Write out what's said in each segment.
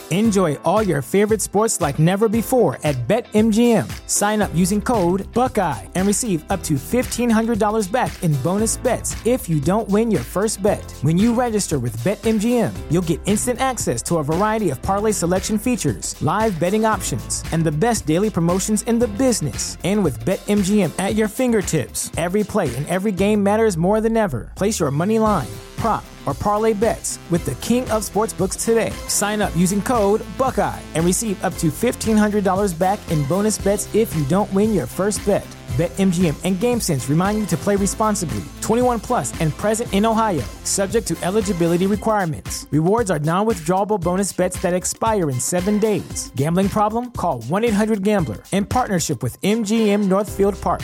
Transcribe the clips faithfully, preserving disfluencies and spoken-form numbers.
Enjoy all your favorite sports like never before at BetMGM. Sign up using code Buckeye and receive up to fifteen hundred dollars back in bonus bets if you don't win your first bet. When you register with BetMGM, you'll get instant access to a variety of parlay selection features, live betting options, and the best daily promotions in the business. And with BetMGM at your fingertips, every play and every game matters more than ever. Place your money line, prop, or parlay bets with the king of sportsbooks today. Sign up using code Buckeye and receive up to fifteen hundred dollars back in bonus bets if you don't win your first bet. BetMGM and GameSense remind you to play responsibly. twenty-one plus and present in Ohio, subject to eligibility requirements. Rewards are non-withdrawable bonus bets that expire in seven days. Gambling problem? Call one eight hundred gambler in partnership with M G M Northfield Park.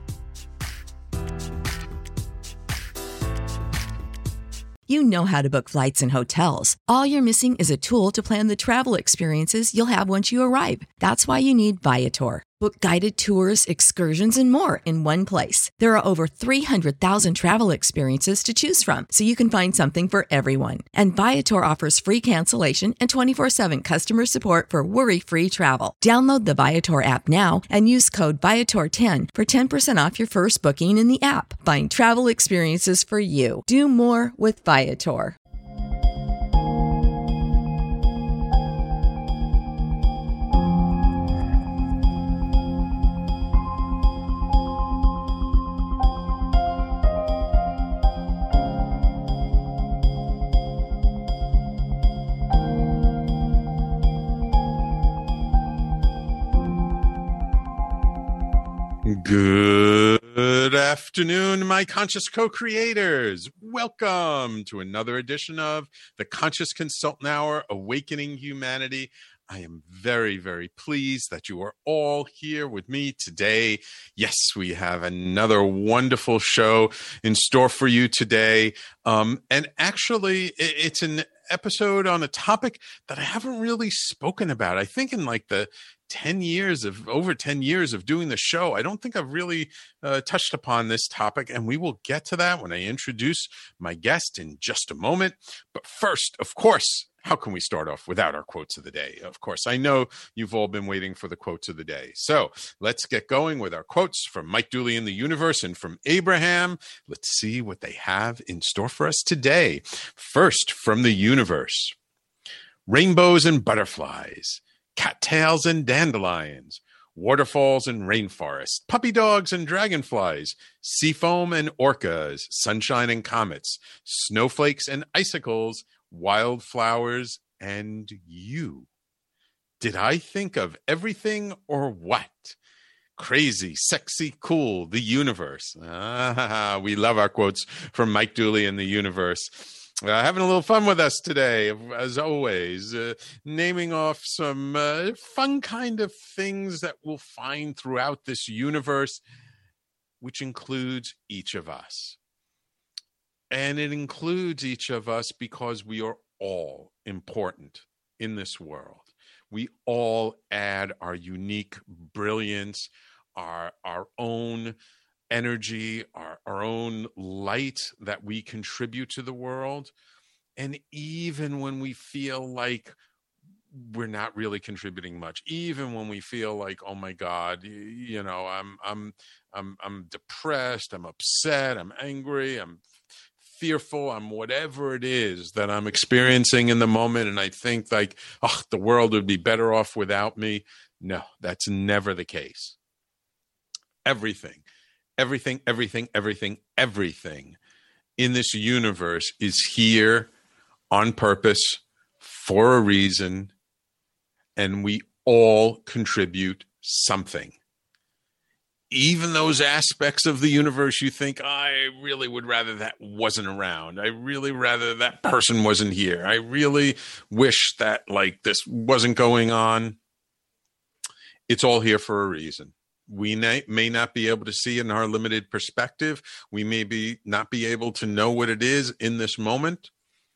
You know how to book flights and hotels. All you're missing is a tool to plan the travel experiences you'll have once you arrive. That's why you need Viator. Book guided tours, excursions, and more in one place. There are over three hundred thousand travel experiences to choose from, so you can find something for everyone. And Viator offers free cancellation and twenty-four seven customer support for worry-free travel. Download the Viator app now and use code Viator ten for ten percent off your first booking in the app. Find travel experiences for you. Do more with Viator. Good afternoon, my conscious co-creators. Welcome to another edition of the Conscious Consultant Hour, Awakening Humanity. I am very, very pleased that you are all here with me today. Yes, we have another wonderful show in store for you today. Um, and actually, it's an episode on a topic that I haven't really spoken about. I think in like the ten years of over ten years of doing the show, I don't think I've really uh, touched upon this topic, and we will get to that when I introduce my guest in just a moment. But first, of course, how can we start off without our quotes of the day? Of course, I know you've all been waiting for the quotes of the day. So let's get going with our quotes from Mike Dooley in the Universe and from Abraham. Let's see what they have in store for us today. First, from the universe: rainbows and butterflies, cattails and dandelions, waterfalls and rainforests, puppy dogs and dragonflies, seafoam and orcas, sunshine and comets, snowflakes and icicles, wildflowers and you. Did I think of everything or what? Crazy, sexy, cool, the universe. Ah, we love our quotes from Mike Dooley in the Universe. Uh, having a little fun with us today, as always, uh, naming off some uh, fun kind of things that we'll find throughout this universe, which includes each of us. And it includes each of us because we are all important in this world. We all add our unique brilliance, our, our own energy, our, our own light that we contribute to the world. And even when we feel like we're not really contributing much, even when we feel like, oh my God, you, you know, I'm, I'm, I'm, I'm depressed, I'm upset, I'm angry, I'm fearful, I'm whatever it is that I'm experiencing in the moment. And I think like, oh, the world would be better off without me. No, that's never the case. Everything, everything, everything, everything, everything in this universe is here on purpose for a reason. And we all contribute something. Even those aspects of the universe you think, I really would rather that wasn't around. I really rather that person wasn't here. I really wish that like this wasn't going on. It's all here for a reason. We may, may not be able to see in our limited perspective. We may be not be able to know what it is in this moment,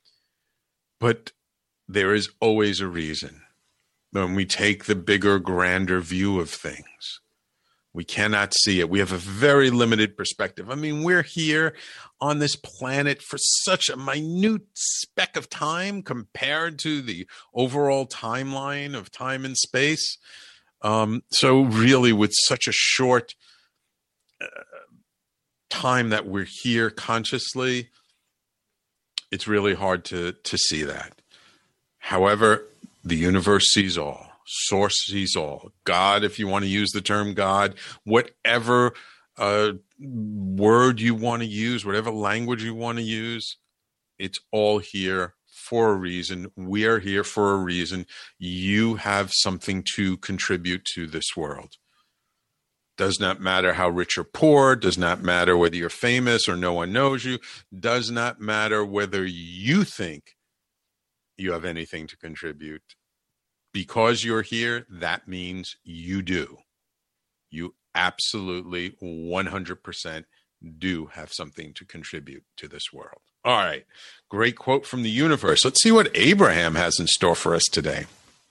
but there is always a reason when we take the bigger, grander view of things. We cannot see it. We have a very limited perspective. I mean, we're here on this planet for such a minute speck of time compared to the overall timeline of time and space. Um, so really, with such a short uh, time that we're here consciously, it's really hard to, to see that. However, the universe sees all. Source sees all. God, if you want to use the term God, whatever uh, word you want to use, whatever language you want to use, it's all here for a reason. We are here for a reason. You have something to contribute to this world. Does not matter how rich or poor, does not matter whether you're famous or no one knows you, does not matter whether you think you have anything to contribute. Because you're here, that means you do. You absolutely one hundred percent do have something to contribute to this world. All right. Great quote from the universe. Let's see what Abraham has in store for us today.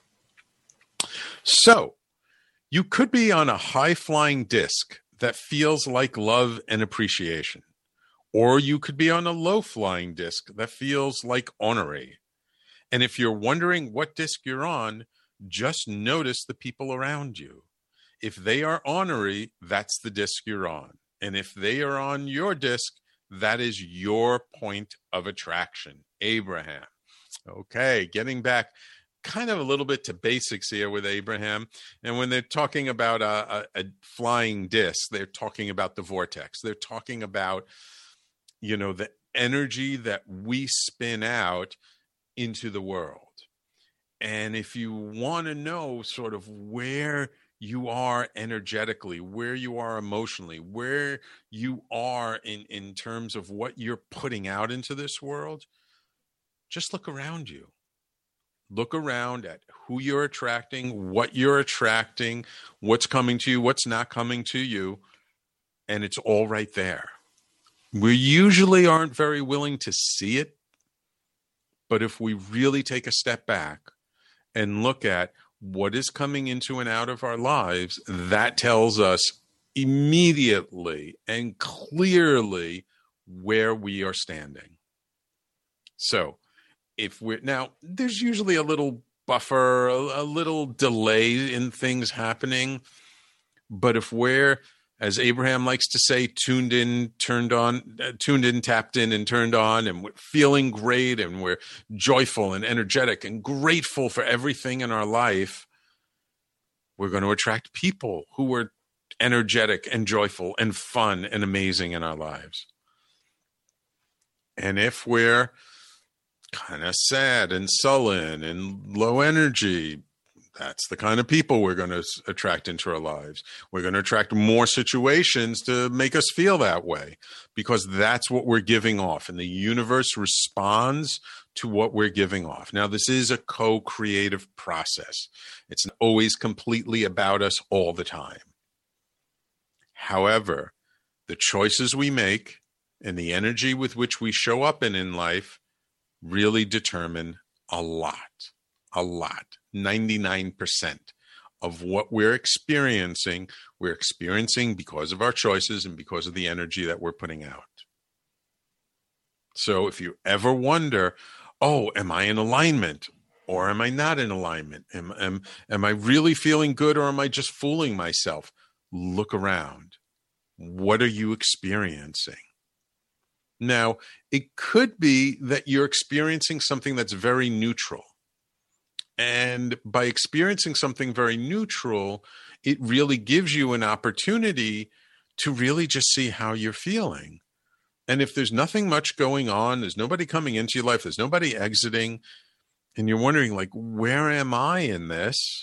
So, you could be on a high-flying disc that feels like love and appreciation. Or you could be on a low-flying disc that feels like ornery. And if you're wondering what disc you're on, just notice the people around you. If they are ornery, that's the disc you're on. And if they are on your disc, that is your point of attraction. Abraham. Okay, getting back kind of a little bit to basics here with Abraham. And when they're talking about a, a, a flying disc, they're talking about the vortex. They're talking about, you know, the energy that we spin out into the world. And if you want to know sort of where you are energetically, where you are emotionally, where you are in, in terms of what you're putting out into this world, just look around you. Look around at who you're attracting, what you're attracting, what's coming to you, what's not coming to you, and it's all right there. We usually aren't very willing to see it. But if we really take a step back and look at what is coming into and out of our lives, that tells us immediately and clearly where we are standing. So if we're now, there's usually a little buffer, a, a little delay in things happening. But if we're, as Abraham likes to say, tuned in, turned on, uh, tuned in, tapped in, and turned on, and we're feeling great, and we're joyful and energetic and grateful for everything in our life, we're going to attract people who are energetic and joyful and fun and amazing in our lives. And if we're kind of sad and sullen and low energy, that's the kind of people we're going to attract into our lives. We're going to attract more situations to make us feel that way because that's what we're giving off. And the universe responds to what we're giving off. Now, this is a co-creative process. It's not always completely about us all the time. However, the choices we make and the energy with which we show up in, in life really determine a lot, a lot. ninety-nine percent of what we're experiencing, we're experiencing because of our choices and because of the energy that we're putting out. So if you ever wonder, oh, am I in alignment or am I not in alignment? Am, am, am I really feeling good or am I just fooling myself? Look around. What are you experiencing? Now, it could be that you're experiencing something that's very neutral. And by experiencing something very neutral, it really gives you an opportunity to really just see how you're feeling. And if there's nothing much going on, there's nobody coming into your life, there's nobody exiting, and you're wondering, like, where am I in this?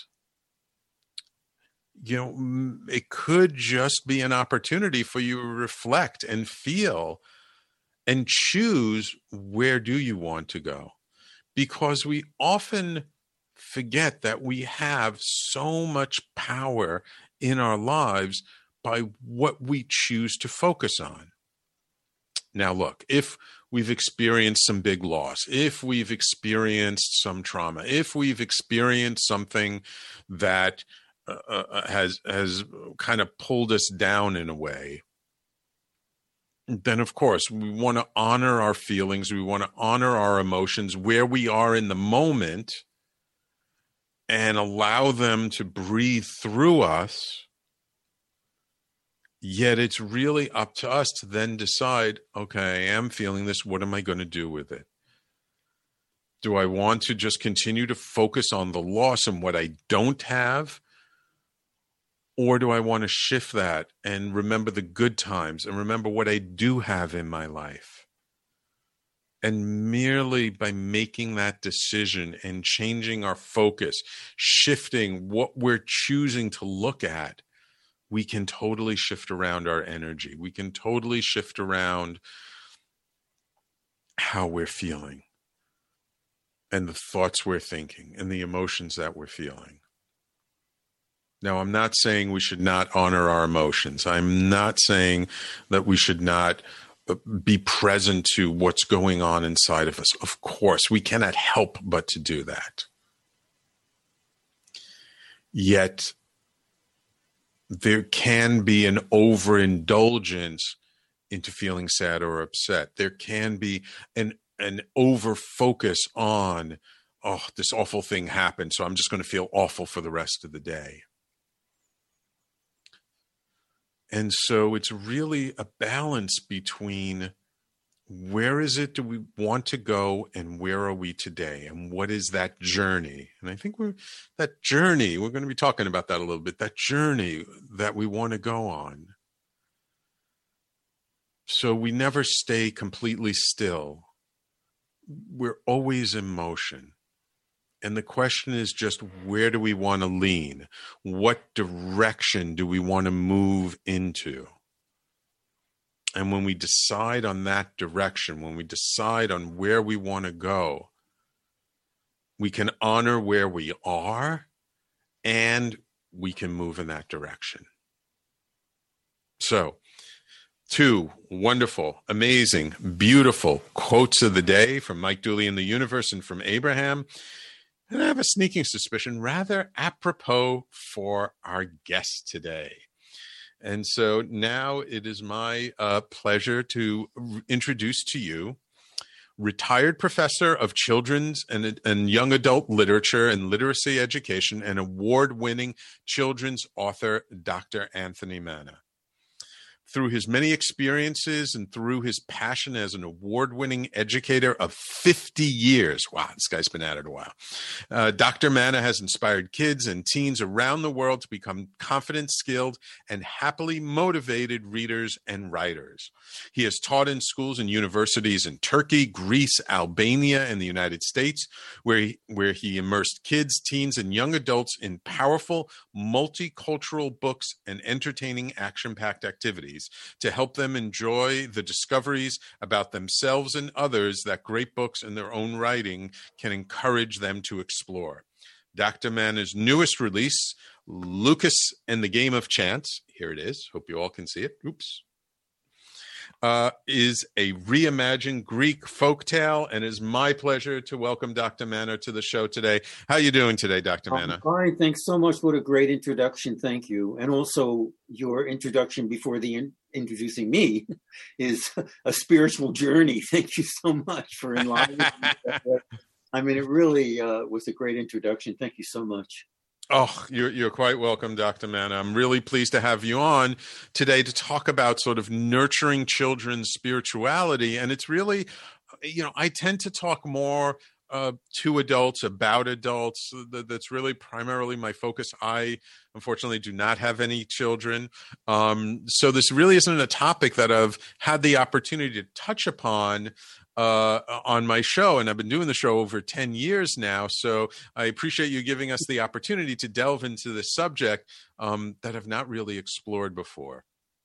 You know, it could just be an opportunity for you to reflect and feel and choose where do you want to go. Because we often forget that we have so much power in our lives by what we choose to focus on. Now, look, if we've experienced some big loss, if we've experienced some trauma, if we've experienced something that uh, has has kind of pulled us down in a way, then of course we want to honor our feelings. We want to honor our emotions where we are in the moment and allow them to breathe through us. Yet it's really up to us to then decide, okay, I am feeling this. What am I going to do with it? Do I want to just continue to focus on the loss and what I don't have? Or do I want to shift that and remember the good times and remember what I do have in my life? And merely by making that decision and changing our focus, shifting what we're choosing to look at, we can totally shift around our energy. We can totally shift around how we're feeling and the thoughts we're thinking and the emotions that we're feeling. Now, I'm not saying we should not honor our emotions. I'm not saying that we should not be present to what's going on inside of us. Of course, we cannot help but to do that. Yet, there can be an overindulgence into feeling sad or upset. There can be an an over focus on, oh, this awful thing happened, so I'm just going to feel awful for the rest of the day. And so it's really a balance between where is it do we want to go and where are we today and what is that journey? And I think we're that journey, we're going to be talking about that a little bit, that journey that we want to go on. So we never stay completely still. We're always in motion. And the question is just, where do we want to lean? What direction do we want to move into? And when we decide on that direction, when we decide on where we want to go, we can honor where we are and we can move in that direction. So, two wonderful, amazing, beautiful quotes of the day from Mike Dooley in the Universe and from Abraham. And I have a sneaking suspicion, rather apropos for our guest today. And so now it is my uh, pleasure to r- introduce to you retired professor of children's and, and young adult literature and literacy education and award-winning children's author, Doctor Anthony Manna. Through his many experiences and through his passion as an award-winning educator of fifty years. Wow, this guy's been at it a while. Uh, Doctor Manna has inspired kids and teens around the world to become confident, skilled, and happily motivated readers and writers. He has taught in schools and universities in Turkey, Greece, Albania, and the United States, where he, where he immersed kids, teens, and young adults in powerful, multicultural books and entertaining action-packed activities to help them enjoy the discoveries about themselves and others that great books in their own writing can encourage them to explore. Doctor Manna's newest release, Lucas and the Game of Chance, here it is, hope you all can see it, oops, uh, is a reimagined Greek folktale, and it is my pleasure to welcome Doctor Manna to the show today. How are you doing today, Doctor Manna? I'm fine. Thanks so much. What a great introduction. Thank you. And also your introduction before the in- introducing me is a spiritual journey. Thank you so much for enlightening me. I mean, it really uh, was a great introduction. Thank you so much. Oh, you're, you're quite welcome, Doctor Manna. I'm really pleased to have you on today to talk about sort of nurturing children's spirituality. And it's really, you know, I tend to talk more uh, to adults, about adults. That's really primarily my focus. I, unfortunately, do not have any children. Um, so this really isn't a topic that I've had the opportunity to touch upon Uh, on my show, and I've been doing the show over ten years now, so I appreciate you giving us the opportunity to delve into this subject um, that I've not really explored before.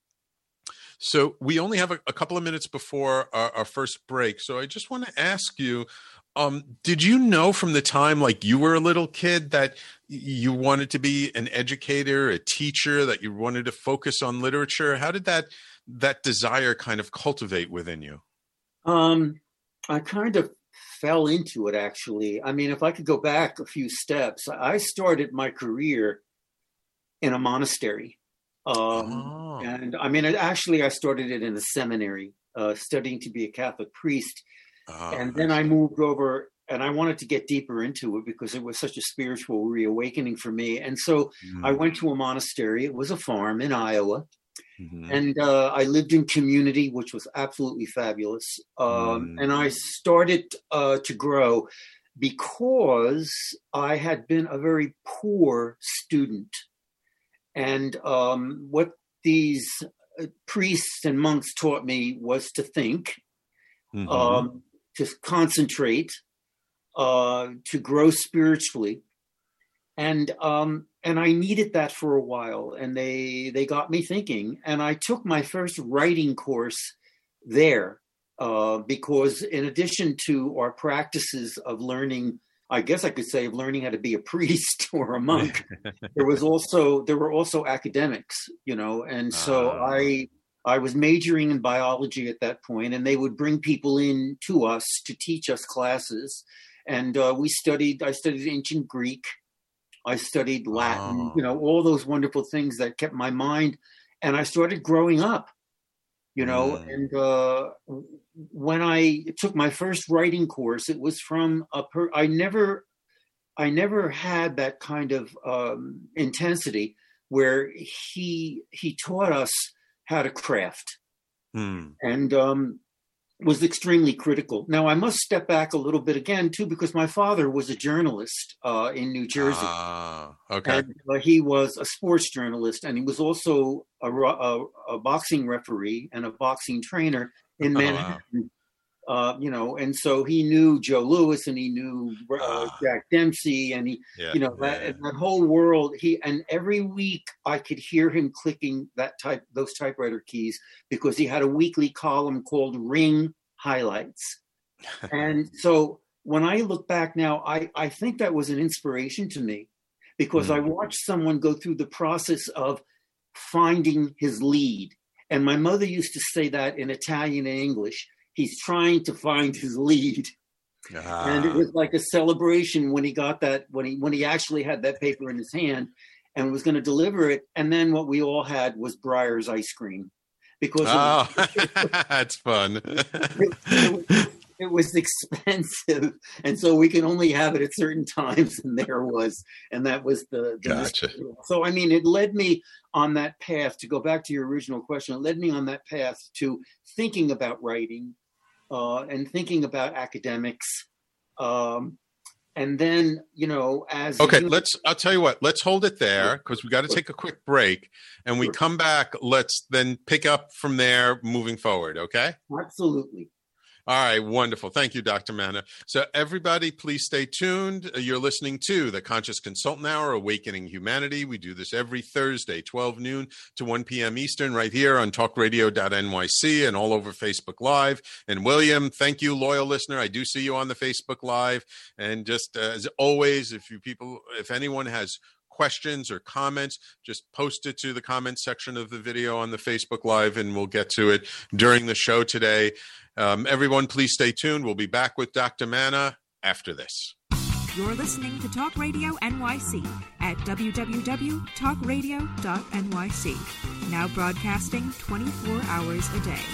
So we only have a, a couple of minutes before our, our first break, so I just want to ask you, um, did you know from the time like you were a little kid that you wanted to be an educator, a teacher, that you wanted to focus on literature? How did that that desire kind of cultivate within you? Um, I kind of fell into it, actually. I mean, if I could go back a few steps, I started my career in a monastery. Um, oh. And I mean, it, actually, I started it in a seminary, uh, studying to be a Catholic priest. Oh, and then I moved over, and I wanted to get deeper into it because it was such a spiritual reawakening for me. And so mm. I went to a monastery. It was a farm in Iowa. Mm-hmm. And uh, I lived in community, which was absolutely fabulous. Um, mm. And I started uh, to grow because I had been a very poor student. And um, what these priests and monks taught me was to think, mm-hmm. um, to concentrate, uh, to grow spiritually. And um, and I needed that for a while. And they they got me thinking. And I took my first writing course there uh, because in addition to our practices of learning, I guess I could say of learning how to be a priest or a monk, there was also there were also academics, you know, and so uh. I I was majoring in biology at that point, and they would bring people in to us to teach us classes, and uh, we studied. I studied ancient Greek, I studied Latin, oh. you know, all those wonderful things that kept my mind, and I started growing up. You know, mm. and uh, when I took my first writing course, it was from a per- I never, I never had that kind of um, intensity where he he taught us how to craft, mm. and um, was extremely critical. Now I must step back a little bit again too, because my father was a journalist uh, in New Jersey. Ah, okay. And, uh, he was a sports journalist, and he was also a, a, a boxing referee and a boxing trainer in Manhattan. Oh, wow. Uh, you know, and so he knew Joe Louis, and he knew uh, ah. Jack Dempsey, and he, yeah, you know, that, yeah. that whole world. He and every week I could hear him clicking that type, those typewriter keys, because he had a weekly column called Ring Highlights. And so when I look back now, I, I think that was an inspiration to me, because mm. I watched someone go through the process of finding his lead. And my mother used to say that in Italian and English. He's trying to find his lead. Ah. And it was like a celebration when he got that, when he when he actually had that paper in his hand and was going to deliver it. And then what we all had was Breyer's ice cream. Because oh, it was, that's fun. it, it, was, it was expensive, and so we could only have it at certain times. And there was, and that was the. the gotcha. So I mean, it led me on that path. To go back to your original question, it led me on that path to thinking about writing, uh, and thinking about academics. Um, And then, you know, as okay, you- let's. I'll tell you what. Let's hold it there because we got to take a quick break, and we come back. Let's then pick up from there, moving forward. Okay. Absolutely. All right, wonderful. Thank you, Doctor Manna. So everybody, please stay tuned. You're listening to the Conscious Consultant Hour, Awakening Humanity. We do this every Thursday, twelve noon to one p.m. Eastern, right here on talk radio dot N Y C and all over Facebook Live. And William, thank you, loyal listener. I do see you on the Facebook Live. And just uh, as always, if you people, if anyone has questions or comments, just post it to the comment section of the video on the Facebook Live, and we'll get to it during the show today. Um, everyone, please stay tuned. We'll be back with Doctor Manna after this. You're listening to Talk Radio N Y C at w w w dot talk radio dot N Y C. Now broadcasting twenty-four hours a day.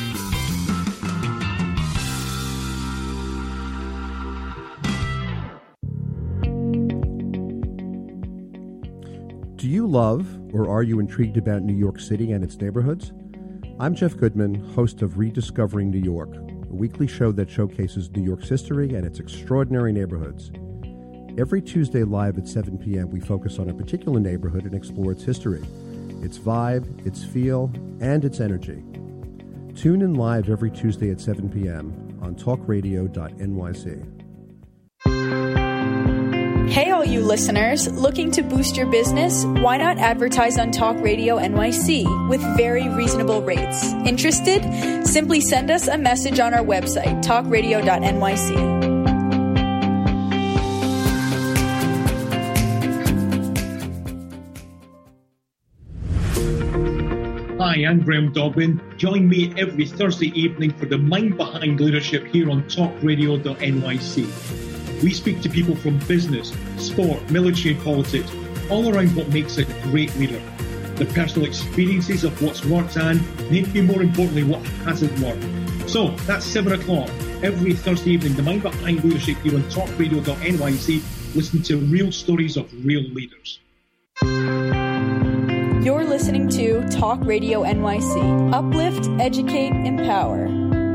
Do you love or are you intrigued about New York City and its neighborhoods? I'm Jeff Goodman, host of Rediscovering New York, a weekly show that showcases New York's history and its extraordinary neighborhoods. Every Tuesday live at seven p.m., we focus on a particular neighborhood and explore its history, its vibe, its feel, and its energy. Tune in live every Tuesday at seven p.m. on talk radio dot N Y C. Hey all you listeners, looking to boost your business? Why not advertise on Talk Radio N Y C with very reasonable rates? Interested? Simply send us a message on our website, talk radio dot N Y C. Hi, I'm Graham Dobbin. Join me every Thursday evening for the Mind Behind Leadership here on talk radio dot N Y C. We speak to people from business, sport, military and politics all around what makes a great leader. The personal experiences of what's worked and, maybe more importantly, what hasn't worked. So, that's seven o'clock every Thursday evening, The Mind Behind Leadership here on talk radio dot N Y C. Listen to real stories of real leaders. You're listening to Talk Radio N Y C. Uplift, educate, empower.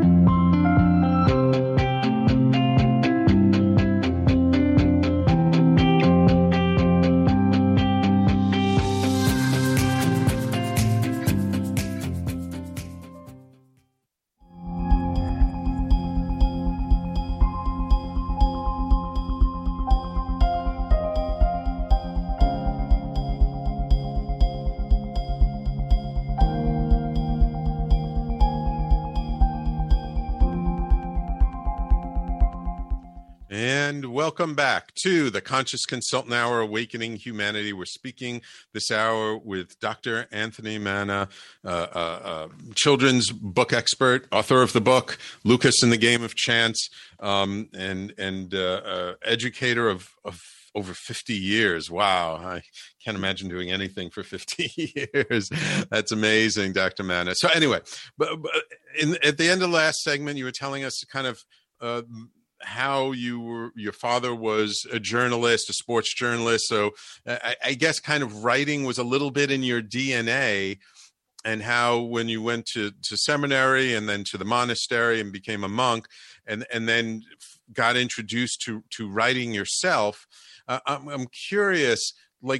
Welcome back to the Conscious Consultant Hour, Awakening Humanity. We're speaking this hour with Doctor Anthony Manna, uh, uh, uh, children's book expert, author of the book Lucas in the Game of Chance, um, and and uh, uh, educator of, of over fifty years. Wow, I can't imagine doing anything for fifty years. That's amazing, Doctor Manna. So anyway, but, but in, at the end of the last segment, you were telling us kind of uh, how you were, your father was a journalist, a sports journalist. So I, I guess kind of writing was a little bit in your D N A, and how when you went to, to seminary and then to the monastery and became a monk, and, and then got introduced to, to writing yourself. Uh, I'm, I'm curious, like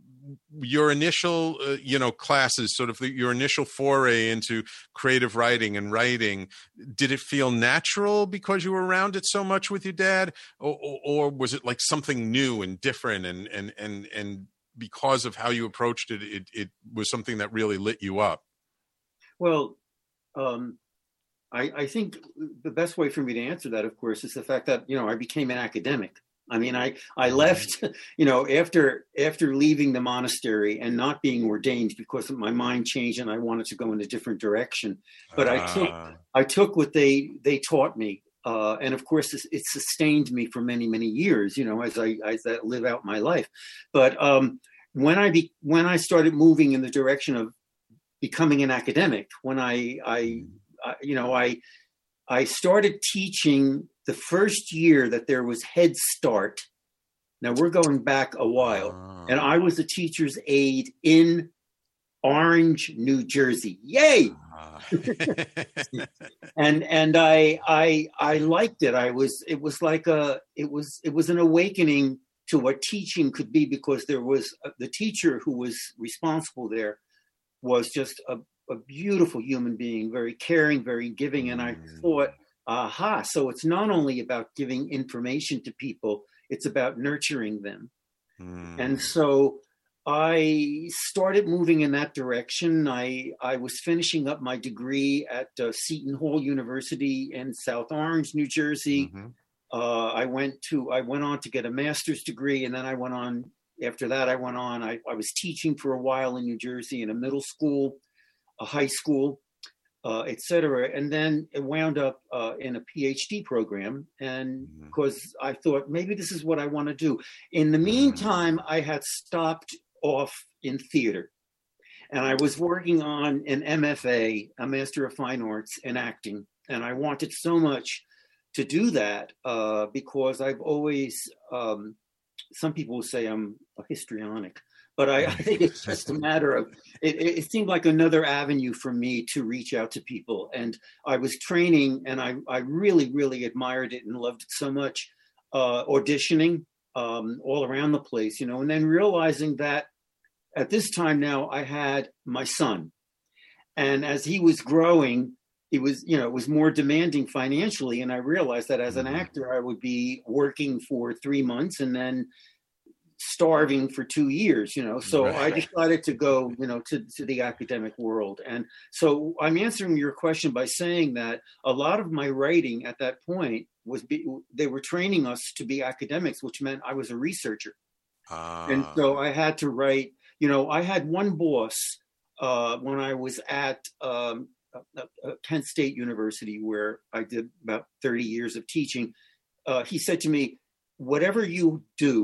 your initial, uh, you know, classes, sort of the, your initial foray into creative writing and writing, did it feel natural because you were around it so much with your dad, or, or, or was it like something new and different, and and and and because of how you approached it, it, it was something that really lit you up? Well, um, I, I think the best way for me to answer that, of course, is the fact that, you know, I became an academic. I mean, I, I left, you know, after after leaving the monastery and not being ordained because my mind changed and I wanted to go in a different direction. But uh. I took I took what they they taught me. Uh, and of course, it, it sustained me for many, many years, you know, as I, as I live out my life. But um, when I be, when I started moving in the direction of becoming an academic, when I, I, I you know, I I started teaching the first year that there was Head Start. Now we're going back a while, oh. and I was a teacher's aide in Orange, New Jersey. Yay! and and I I I liked it. I was it was like a it was it was an awakening to what teaching could be, because there was a, the teacher who was responsible there was just a, a beautiful human being, very caring, very giving, and I thought, aha, so it's not only about giving information to people, it's about nurturing them. Mm. And so I started moving in that direction. I, I was finishing up my degree at uh, Seton Hall University in South Orange, New Jersey. Mm-hmm. Uh, I went to, I went on to get a master's degree, and then I went on, after that I went on, I, I was teaching for a while in New Jersey in a middle school, a high school, uh, et cetera. And then it wound up uh, in a PhD program. And because mm-hmm. I thought maybe this is what I want to do. In the meantime, I had stopped off in theater, and I was working on an M F A, a Master of Fine Arts in acting. And I wanted so much to do that uh, because I've always, um, some people say I'm a histrionic, but I, I think it's just a matter of, it, it seemed like another avenue for me to reach out to people. And I was training, and I, I really, really admired it and loved it so much, uh, auditioning um, all around the place, you know, and then realizing that at this time now I had my son. And as he was growing, it was, you know, it was more demanding financially. And I realized that as an actor, I would be working for three months and then starving for two years, you know. So right. I decided to go, you know, to, to the academic world. And so I'm answering your question by saying that a lot of my writing at that point was, be, they were training us to be academics, which meant I was a researcher. Uh. And so I had to write, you know, I had one boss uh, when I was at um, Kent State University, where I did about thirty years of teaching. Uh, he said to me, whatever you do,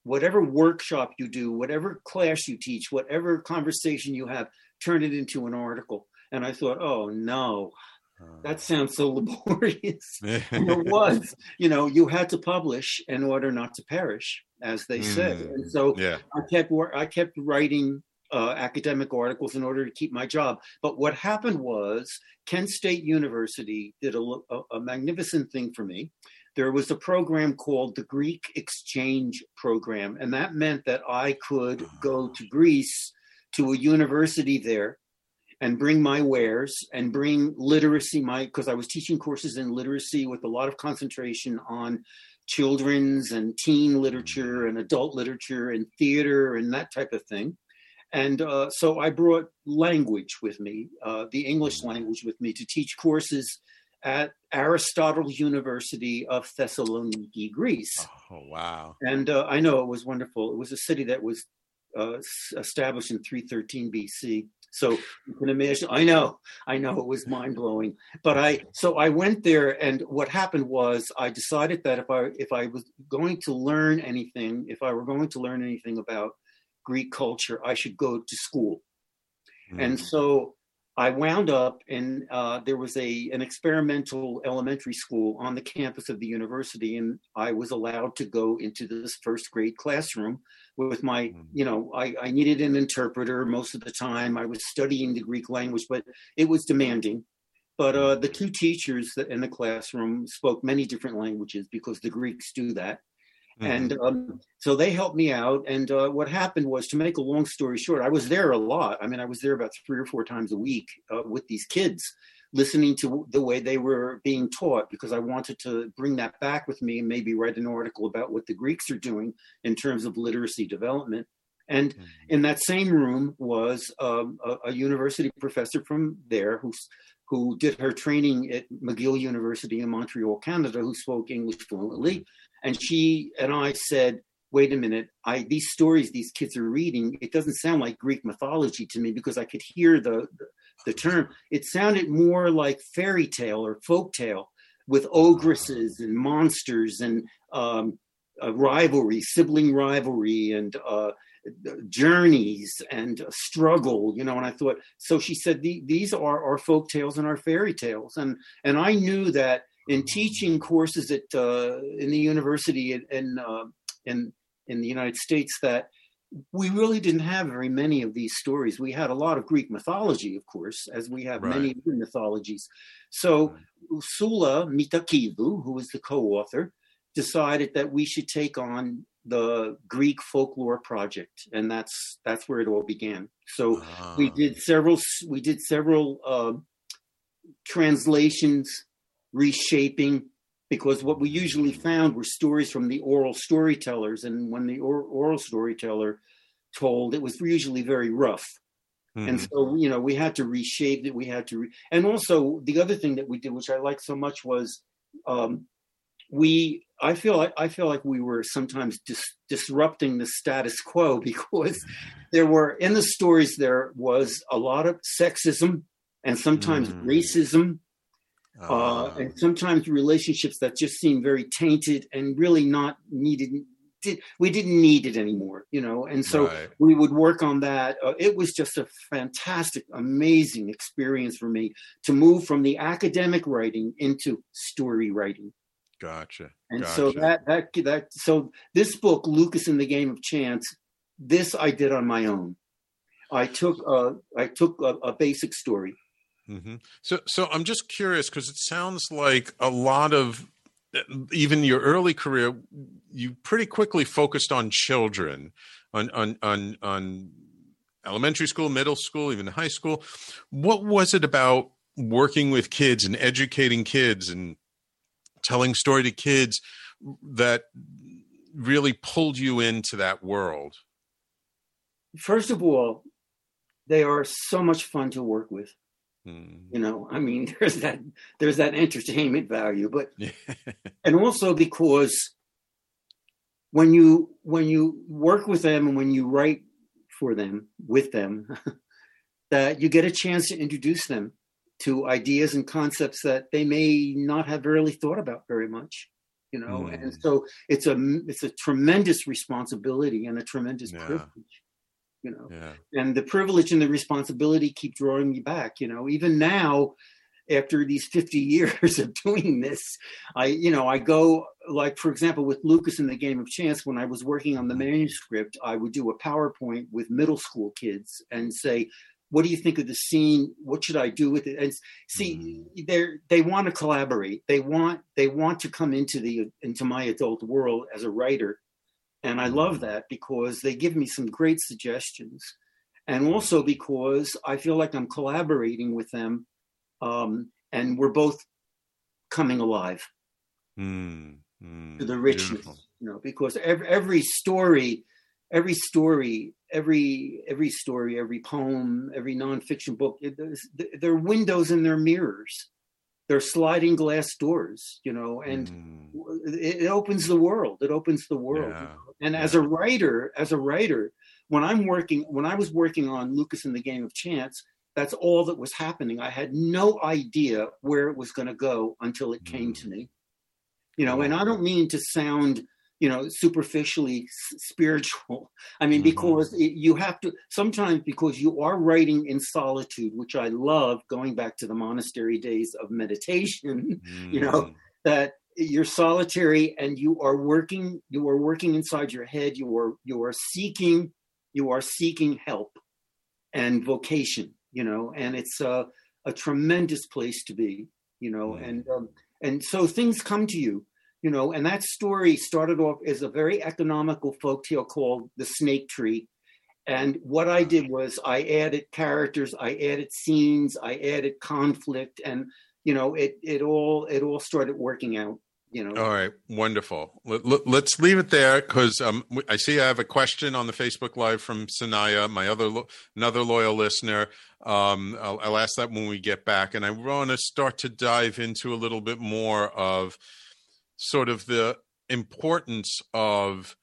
whatever workshop you do, whatever class you teach, whatever conversation you have, turn it into an article. And I thought, oh no, that sounds so laborious. And it was, you know, you had to publish in order not to perish, as they said. Mm, and so yeah. I kept I kept writing uh, academic articles in order to keep my job. But what happened was Kent State University did a, a, a magnificent thing for me. There was a program called the Greek Exchange Program, and that meant that I could go to Greece to a university there and bring my wares and bring literacy, my because I was teaching courses in literacy with a lot of concentration on children's and teen literature and adult literature and theater and that type of thing. And uh, so I brought language with me, uh, the English language with me, to teach courses at Aristotle University of Thessaloniki, Greece. Oh, wow. And uh, I know it was wonderful. It was a city that was uh, established in three thirteen B C. So you can imagine, I know, I know it was mind blowing, but I, so I went there, and what happened was I decided that if I, if I was going to learn anything, if I were going to learn anything about Greek culture, I should go to school. Mm. And so I wound up in, uh, there was a, an experimental elementary school on the campus of the university, and I was allowed to go into this first grade classroom with my, you know, I, I needed an interpreter most of the time. I was studying the Greek language, but it was demanding. But uh, the two teachers that in the classroom spoke many different languages because the Greeks do that. Mm-hmm. And um, so they helped me out. And uh, what happened was, to make a long story short, I was there a lot. I mean, I was there about three or four times a week uh, with these kids, listening to the way they were being taught, because I wanted to bring that back with me and maybe write an article about what the Greeks are doing in terms of literacy development. And mm-hmm. in that same room was um, a, a university professor from there who, who did her training at McGill University in Montreal, Canada, who spoke English fluently. Mm-hmm. And she and I said, wait a minute, I, these stories these kids are reading, it doesn't sound like Greek mythology to me, because I could hear the, the, the term. It sounded more like fairy tale or folk tale, with ogresses and monsters and um, a rivalry, sibling rivalry, and uh, journeys and a struggle, you know. And I thought, so she said, these are our folk tales and our fairy tales. And, and I knew that in teaching courses at uh, in the university in, in, uh, in in the United States, that we really didn't have very many of these stories. We had a lot of Greek mythology, of course, as we have right. many other mythologies. So right. Sula Mitakivu, who was the co-author, decided that we should take on the Greek folklore project, and that's that's where it all began. So ah. we did several we did several uh, translations, reshaping, because what we usually found were stories from the oral storytellers. And when the or- oral storyteller told, it was usually very rough. Mm-hmm. And so, you know, we had to reshape it. We had to, re- and also the other thing that we did, which I liked so much, was um, we, I feel like, I feel like we were sometimes dis- disrupting the status quo, because there were, in the stories, there was a lot of sexism and sometimes mm-hmm. racism. Uh, and sometimes relationships that just seem very tainted and really not needed. Did, we didn't need it anymore, you know. And so right. we would work on that. Uh, it was just a fantastic, amazing experience for me to move from the academic writing into story writing. Gotcha. And gotcha. so that that that so this book, Lucas in the Game of Chance, this I did on my own. I took uh, I took a, a basic story. Mm-hmm. So, so I'm just curious, because it sounds like a lot of, even your early career, you pretty quickly focused on children, on on on, on elementary school, middle school, even high school. What was it about working with kids and educating kids and telling story to kids that really pulled you into that world? First of all, they are so much fun to work with. You know, I mean, there's that there's that entertainment value, but and also because when you when you work with them and when you write for them with them, that you get a chance to introduce them to ideas and concepts that they may not have really thought about very much. you know, Mm. and so it's a it's a tremendous responsibility and a tremendous Yeah. privilege, you know, Yeah. and the privilege and the responsibility keep drawing me back, you know, even now, after these fifty years of doing this, I, you know, I go, like, for example, with Lucas in the Game of Chance, when I was working on the manuscript, I would do a PowerPoint with middle school kids and say, what do you think of the scene? What should I do with it? And see, Mm. they're, they want to collaborate. They want, they want to come into the, into my adult world as a writer. And I love that because they give me some great suggestions. And also because I feel like I'm collaborating with them. Um, and we're both coming alive Mm. Mm. to the richness, Beautiful. you know, because every, every story, every story, every, every story, every poem, every nonfiction book, it, they're windows and they're mirrors. They're sliding glass doors, you know, and Mm. it, it opens the world. It opens the world. Yeah. You know? And Yeah. as a writer, as a writer, when I'm working, when I was working on Lucas in the Game of Chance, that's all that was happening. I had no idea where it was going to go until it came Mm. to me, you know, Oh. and I don't mean to sound, you know, superficially s- spiritual. I mean, Mhm. because it, you have to, sometimes because you are writing in solitude, which I love, going back to the monastery days of meditation, you know, Mm. that you're solitary and you are working, you are working inside your head. You are, you are seeking, you are seeking help and vocation, you know, and it's a, a tremendous place to be, you know, Mm. and, um, and so things come to you, you know, and that story started off as a very economical folktale called The Snake Tree. And what I did was I added characters, I added scenes, I added conflict, and, you know, it, it all, it all started working out, you know. All right, wonderful. Let, let, let's leave it there because um, I see I have a question on the Facebook Live from Sanaya, my other lo- another loyal listener. Um, I'll, I'll ask that when we get back, and I want to start to dive into a little bit more of sort of the importance of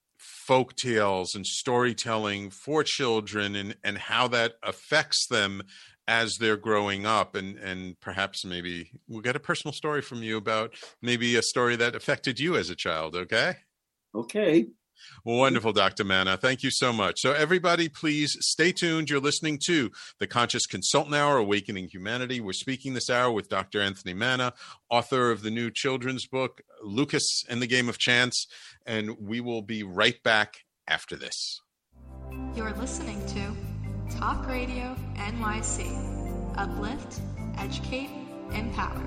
folk tales and storytelling for children, and and how that affects them as they're growing up, and and perhaps maybe we'll get a personal story from you about maybe a story that affected you as a child. Okay. Okay. Wonderful, Doctor Manna. Thank you so much. So everybody, please stay tuned. You're listening to the Conscious Consultant Hour, Awakening Humanity. We're speaking this hour with Doctor Anthony Manna, author of the new children's book, Lucas and the Game of Chance. And we will be right back after this. You're listening to Talk Radio N Y C. Uplift, educate, empower.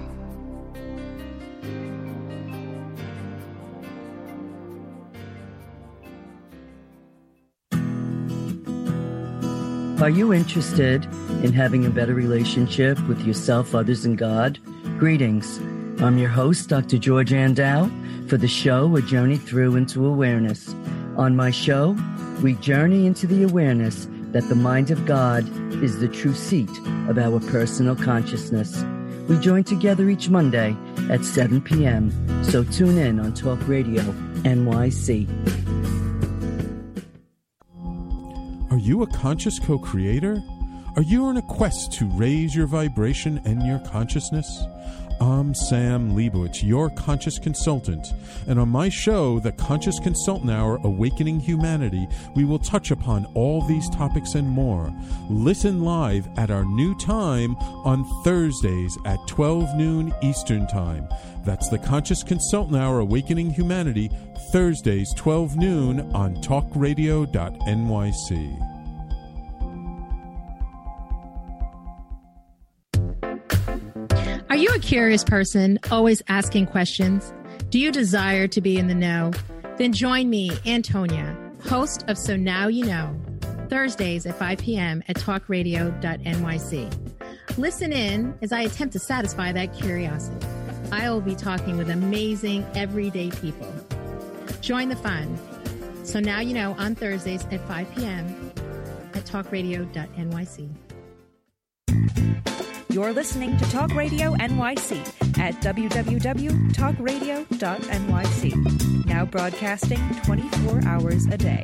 Are you interested in having a better relationship with yourself, others, and God? Greetings. I'm your host, Doctor George Andow, for the show A Journey Through into Awareness. On my show, we journey into the awareness that the mind of God is the true seat of our personal consciousness. We join together each Monday at seven p.m., so tune in on Talk Radio N Y C. Are you a conscious co-creator? Are you on a quest to raise your vibration and your consciousness? I'm Sam Leibowitz, your conscious consultant, and on my show, The Conscious Consultant Hour, Awakening Humanity, we will touch upon all these topics and more. Listen live at our new time on Thursdays at twelve noon Eastern Time. That's The Conscious Consultant Hour, Awakening Humanity, Thursdays, twelve noon on talk radio dot N Y C. Are you a curious person, always asking questions? Do you desire to be in the know? Then join me, Antonia, host of So Now You Know, Thursdays at five p.m. at talk radio dot N Y C. Listen in as I attempt to satisfy that curiosity. I will be talking with amazing, everyday people. Join the fun. So Now You Know on Thursdays at five p.m. at talk radio dot N Y C. You're listening to Talk Radio N Y C at w w w dot talk radio dot N Y C. Now broadcasting twenty-four hours a day.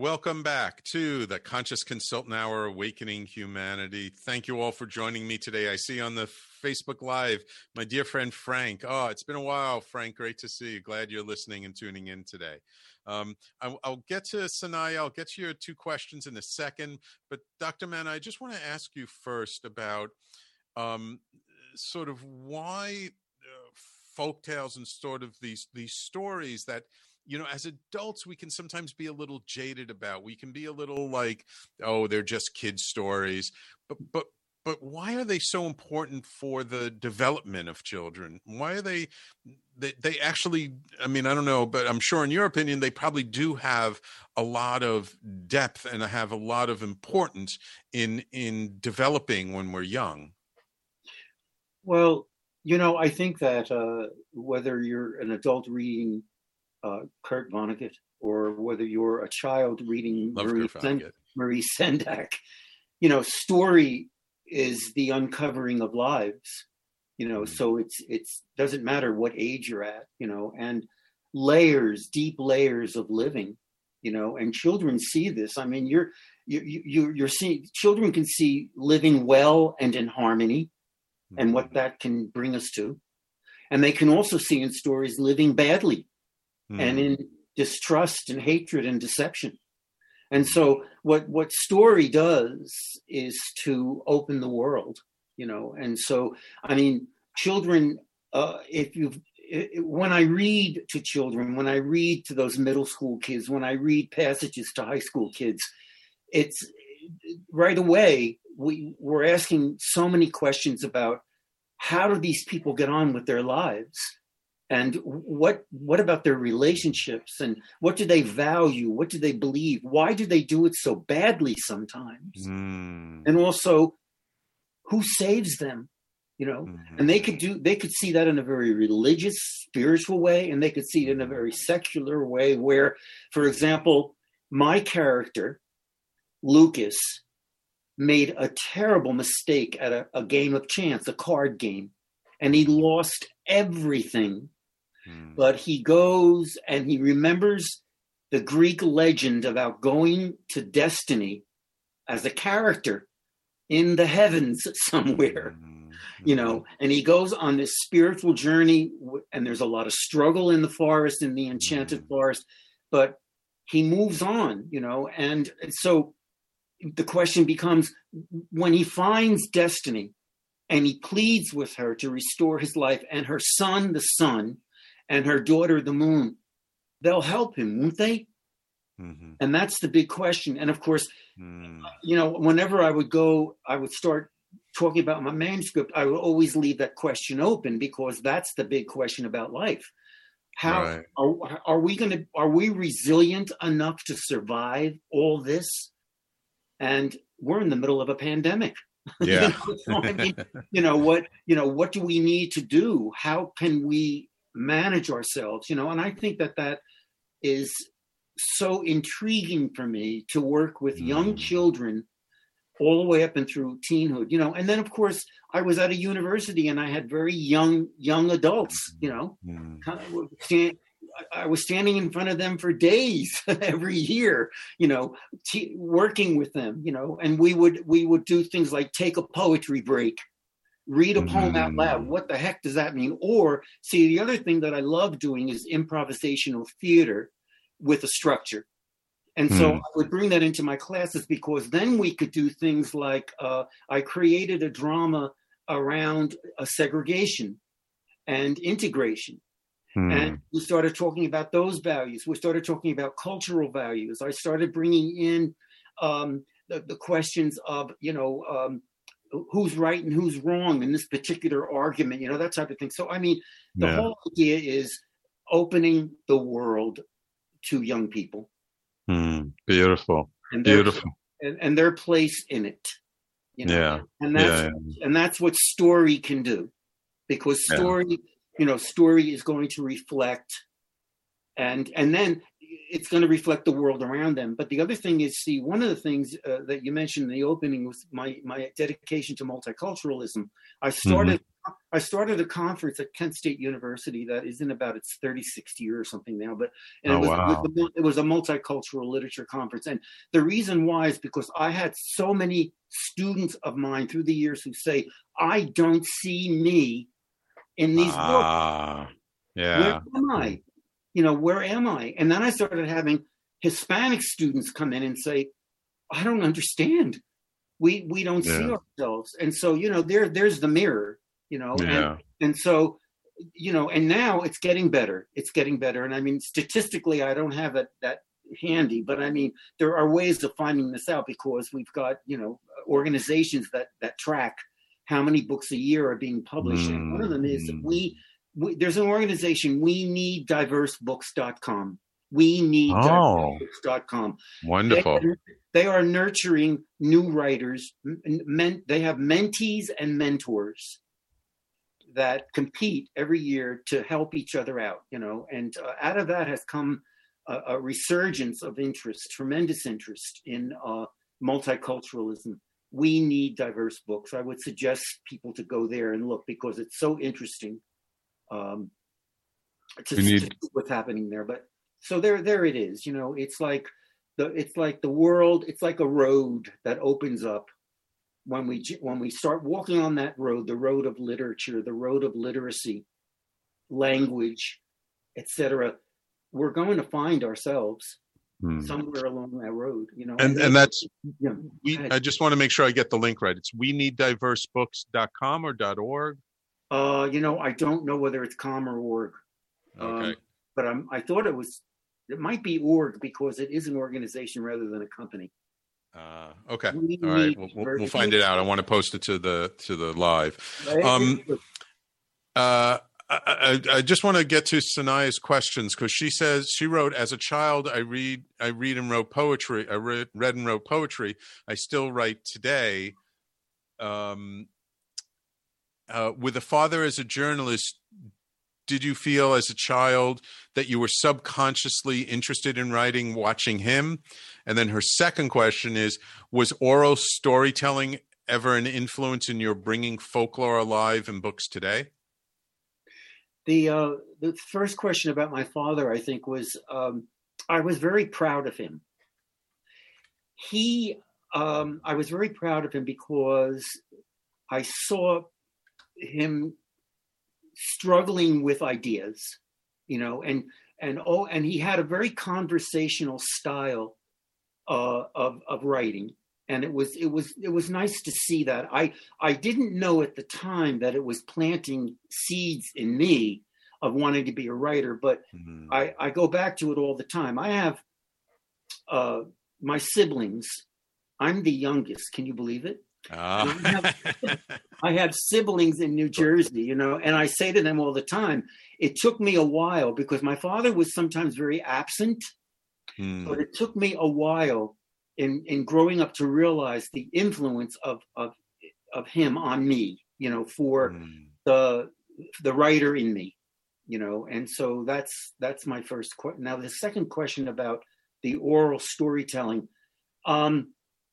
welcome back to the Conscious Consultant Hour, Awakening Humanity. Thank you all for joining me today. I see on the Facebook Live my dear friend Frank. Oh, it's been a while, Frank. Great to see you. Glad you're listening and tuning in today. Um, I, I'll get to Sanaya. I'll get to your two questions in a second. But Doctor Manna, I just want to ask you first about um, sort of why uh, folk tales and sort of these these stories that, you know, as adults, we can sometimes be a little jaded about. We can be a little like, oh, they're just kids' stories. But but but why are they so important for the development of children? Why are they, they, they actually, I mean, I don't know, but I'm sure in your opinion, they probably do have a lot of depth and have a lot of importance in in developing when we're young. Well, you know, I think that uh, whether you're an adult reading Uh, Kurt Vonnegut, or whether you're a child reading Marie, Send- Marie Sendak, you know, story is the uncovering of lives, you know, mm-hmm. so it's it's doesn't matter what age you're at, you know, and layers, deep layers of living, you know, and children see this. I mean, you're you you you're seeing children can see living well and in harmony, mm-hmm. and what that can bring us to, and they can also see in stories living badly. And in distrust and hatred and deception. And so what what story does is to open the world, you know. And so, I mean, children, uh, if you've, it, when I read to children, when I read to those middle school kids, when I read passages to high school kids, it's right away, we, we're asking so many questions about how do these people get on with their lives? And what what about their relationships, and what do they value? What do they believe? Why do they do it so badly sometimes? Mm. And also, who saves them? You know, mm-hmm. and they could do they could see that in a very religious, spiritual way, and they could see it in a very secular way. Where, for example, my character, Lucas, made a terrible mistake at a, a game of chance, a card game, and he lost everything. Hmm. But he goes and he remembers the Greek legend about going to destiny as a character in the heavens somewhere, mm-hmm. you know, and he goes on this spiritual journey, and there's a lot of struggle in the forest, in the enchanted mm-hmm. forest, but he moves on, you know, and so the question becomes, when he finds destiny and he pleads with her to restore his life, and her son, the sun, and her daughter, the moon, they'll help him, won't they? Mm-hmm. And that's the big question. And of course, mm. you know, whenever I would go, I would start talking about my manuscript, I would always leave that question open, because that's the big question about life. How right. are, are we going to, are we resilient enough to survive all this? And we're in the middle of a pandemic. Yeah. So, I mean, you know, what, you know, what do we need to do? How can we manage ourselves, you know? And I think that that is so intriguing for me, to work with mm. young children all the way up and through teenhood, you know. And then, of course, I was at a university, and I had very young, young adults, you know. Mm. I was standing in front of them for days every year, you know, t- working with them, you know, and we would, we would do things like take a poetry break, read a poem out loud. What the heck does that mean? Or see, the other thing that I love doing is improvisational theater with a structure. And so mm. I would bring that into my classes, because then we could do things like uh, I created a drama around a segregation and integration. Mm. And we started talking about those values. We started talking about cultural values. I started bringing in um, the, the questions of, you know, um, who's right and who's wrong in this particular argument, you know, that type of thing. So, I mean, the yeah. whole idea is opening the world to young people. Mm, beautiful. And beautiful. And, and their place in it. You know? Yeah. And that's, yeah, yeah. and that's what story can do, because story, yeah. you know, story is going to reflect. And, and then it's going to reflect the world around them. But the other thing is, see, one of the things uh, that you mentioned in the opening was my my dedication to multiculturalism. I started mm-hmm. I started a conference at Kent State University that is in about its thirty-sixth year or something now. But and oh, it, was, wow. it, was, it was a multicultural literature conference. And the reason why is because I had so many students of mine through the years who say, I don't see me in these ah, books. Yeah. Where am I? You know, where am I? And then I started having Hispanic students come in and say, I don't understand. We we don't yeah. see ourselves. And so, you know, there there's the mirror, you know. Yeah. And, and so, you know, and now it's getting better. It's getting better. And I mean, statistically, I don't have it that handy, but I mean, there are ways of finding this out because we've got, you know, organizations that that track how many books a year are being published. Mm. And one of them is we We, there's an organization, we need diverse books dot com. We need oh, diverse books dot com. Wonderful. They are, they are nurturing new writers. Men, they have mentees and mentors that compete every year to help each other out, you know, and uh, out of that has come a, a resurgence of interest, tremendous interest in uh, multiculturalism. We need diverse books. I would suggest people to go there and look because it's so interesting. Um, to, need... to see what's happening there, but so there, there it is. You know, it's like the, it's like the world. It's like a road that opens up when we when we start walking on that road, the road of literature, the road of literacy, language, et cetera. We're going to find ourselves hmm. somewhere along that road. You know, and and, and that's you know, we. I just want to make sure I get the link right. It's we need diverse books dot com or .org. Uh, you know, I don't know whether it's com or org. Okay. Um, but I'm, I thought it was, it might be org because it is an organization rather than a company. Uh, okay. We All right. We'll, we'll, we'll find it out. I want to post it to the, to the live. Um, uh, I, I, I just want to get to Sanaya's questions because she says, she wrote, as a child, I read, I read and wrote poetry. I read, read and wrote poetry. I still write today. Um, Uh, with a father as a journalist, did you feel as a child that you were subconsciously interested in writing, watching him? And then her second question is, was oral storytelling ever an influence in your bringing folklore alive in books today? The uh, the first question about my father, I think, was um, I was very proud of him. He, um, I was very proud of him because I saw him struggling with ideas, you know, and and oh, and he had a very conversational style uh, of of writing, and it was it was it was nice to see that. I I didn't know at the time that it was planting seeds in me of wanting to be a writer, but mm-hmm. I I go back to it all the time. I have uh, my siblings. I'm the youngest. Can you believe it? Oh. I, have, I have siblings in New Jersey, you know, and I say to them all the time, it took me a while because my father was sometimes very absent, hmm. but it took me a while in, in growing up to realize the influence of, of, of him on me, you know, for hmm. the, the writer in me, you know, and so that's, that's my first question. Now, the second question about the oral storytelling, um,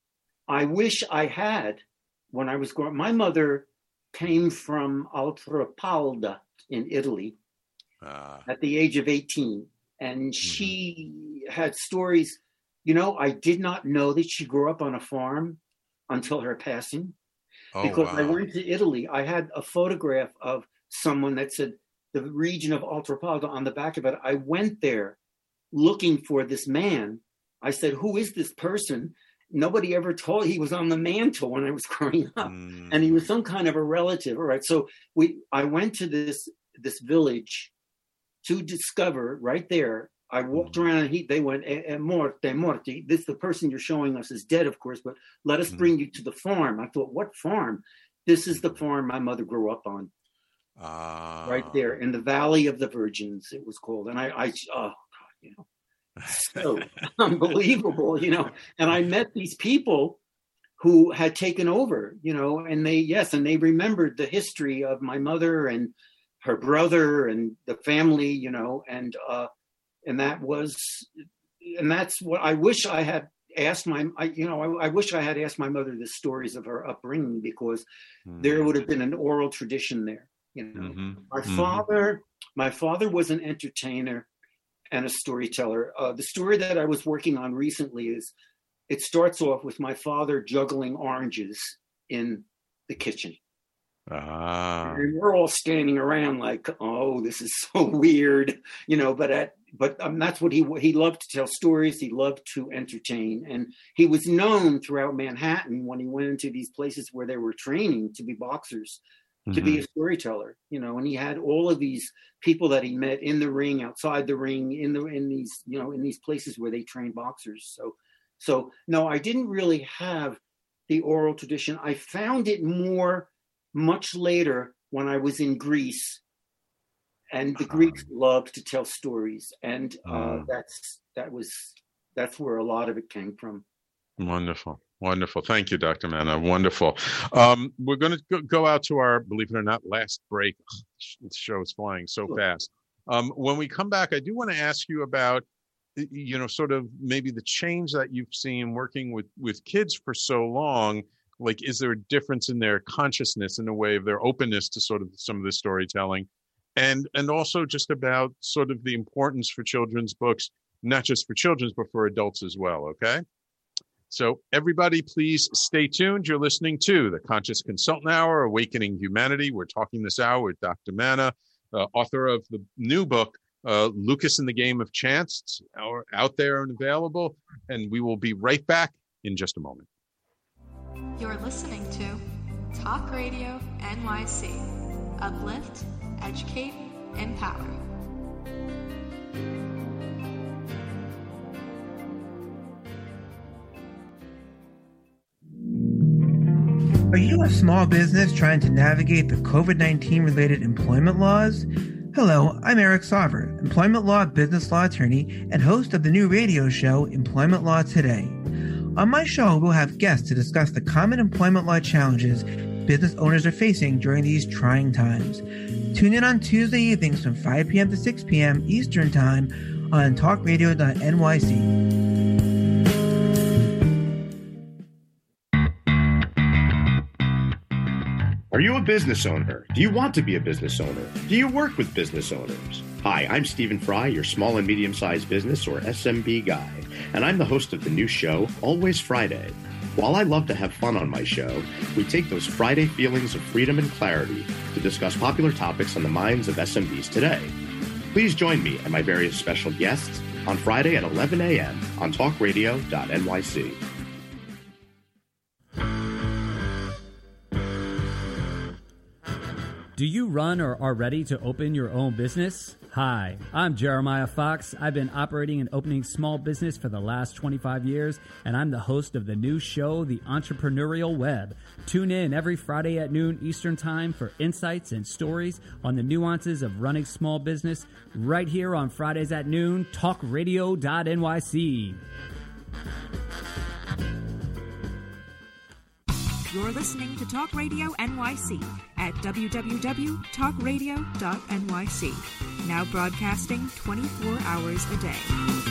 I wish I had when I was growing. My mother came from Oltrepalda in Italy uh, at the age of eighteen. And she mm-hmm. had stories. You know, I did not know that she grew up on a farm until her passing. Oh, because wow. I went to Italy. I had a photograph of someone that said the region of Oltrepalda on the back of it. I went there looking for this man. I said, who is this person? Nobody ever told. He was on the mantle when I was growing up, mm. and he was some kind of a relative. All right, so we, I went to this this village to discover right there. I walked mm. around, and he, they went, e, e morte, morte. This the person you're showing us is dead, of course, but let us mm. bring you to the farm. I thought, what farm? This is the farm my mother grew up on, uh. right there in the Valley of the Virgins. It was called, and I, I oh God, you know. So unbelievable, you know, and I met these people who had taken over, you know, and they, yes, and they remembered the history of my mother and her brother and the family, you know, and, uh, and that was, and that's what I wish I had asked my, I, you know, I, I wish I had asked my mother the stories of her upbringing, because mm. there would have been an oral tradition there. You know, mm-hmm. my mm-hmm. father, my father was an entertainer and a storyteller. Uh, the story that I was working on recently is, it starts off with my father juggling oranges in the kitchen. Ah. And we're all standing around like, oh, this is so weird, you know, but at, but um, that's what he, he loved to tell stories. He loved to entertain. And he was known throughout Manhattan when he went into these places where they were training to be boxers, mm-hmm. to be a storyteller, you know, and he had all of these people that he met in the ring, outside the ring, in the, in these, you know, in these places where they trained boxers. So, so no, I didn't really have the oral tradition. I found it more much later when I was in Greece, and the Greeks loved to tell stories, and uh, mm. that's that was that's where a lot of it came from. Wonderful, wonderful. Thank you, Doctor Manna. Wonderful. Um, we're going to go out to our, believe it or not, last break. The show is flying so sure. fast. Um, when we come back, I do want to ask you about, you know, sort of maybe the change that you've seen working with with kids for so long. Like, is there a difference in their consciousness, in a way of their openness to sort of some of the storytelling? And and also just about sort of the importance for children's books, not just for children's, but for adults as well, okay? So everybody, please stay tuned. You're listening to the Conscious Consultant Hour, Awakening Humanity. We're talking this hour with Doctor Manna, uh, author of the new book, uh, Lucas and the Game of Chance. It's out, out there and available. And we will be right back in just a moment. You're listening to Talk Radio N Y C. Uplift, educate, empower. Are you a small business trying to navigate the covid nineteen related employment laws? Hello, I'm Eric Sauver, employment law business law attorney and host of the new radio show Employment Law Today. On my show, we'll have guests to discuss the common employment law challenges business owners are facing during these trying times. Tune in on Tuesday evenings from five p.m. to six p.m. Eastern Time on talk radio dot N Y C. Are you a business owner? Do you want to be a business owner? Do you work with business owners? Hi, I'm Stephen Fry, your small and medium-sized business, or S M B guy, and I'm the host of the new show, Always Friday. While I love to have fun on my show, we take those Friday feelings of freedom and clarity to discuss popular topics on the minds of S M Bs today. Please join me and my various special guests on Friday at eleven a.m. on talk radio dot N Y C. Do you run or are ready to open your own business? Hi, I'm Jeremiah Fox. I've been operating and opening small business for the last twenty-five years, and I'm the host of the new show, The Entrepreneurial Web. Tune in every Friday at noon Eastern Time for insights and stories on the nuances of running small business right here on Fridays at noon, talk radio dot N Y C. You're listening to Talk Radio N Y C at w w w dot talk radio dot N Y C. Now broadcasting twenty-four hours a day.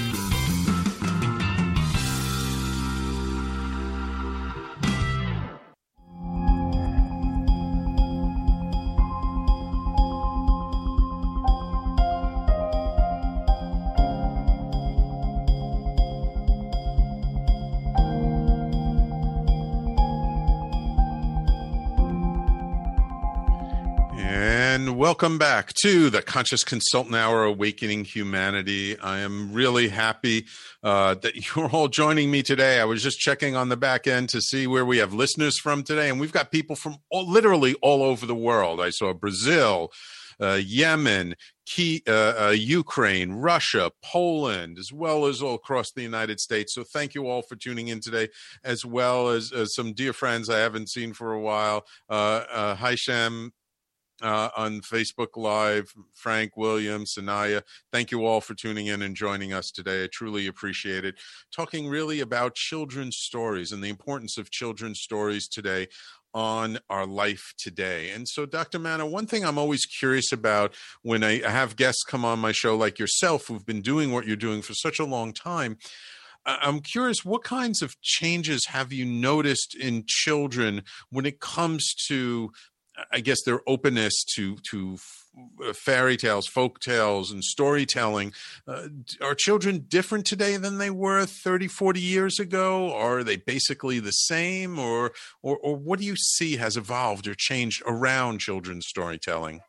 Welcome back to the Conscious Consultant Hour, Awakening Humanity. I am really happy uh, that you're all joining me today. I was just checking on the back end to see where we have listeners from today, and we've got people from all, literally all over the world. I saw Brazil, uh, Yemen, Key, uh, uh, Ukraine, Russia, Poland, as well as all across the United States. So thank you all for tuning in today, as well as, as some dear friends I haven't seen for a while. Uh, uh, Haisham, Uh, on Facebook Live, Frank, Williams, Sanaya. Thank you all for tuning in and joining us today. I truly appreciate it. Talking really about children's stories and the importance of children's stories today. on our life today. And so, Doctor Manna, one thing I'm always curious about when I have guests come on my show like yourself, who've been doing what you're doing for such a long time, I'm curious, what kinds of changes have you noticed in children when it comes to, I guess, their openness to to fairy tales, folk tales, and storytelling? Uh, are children different today than they were thirty, forty years ago? Or are they basically the same? Or, or, or what do you see has evolved or changed around children's storytelling?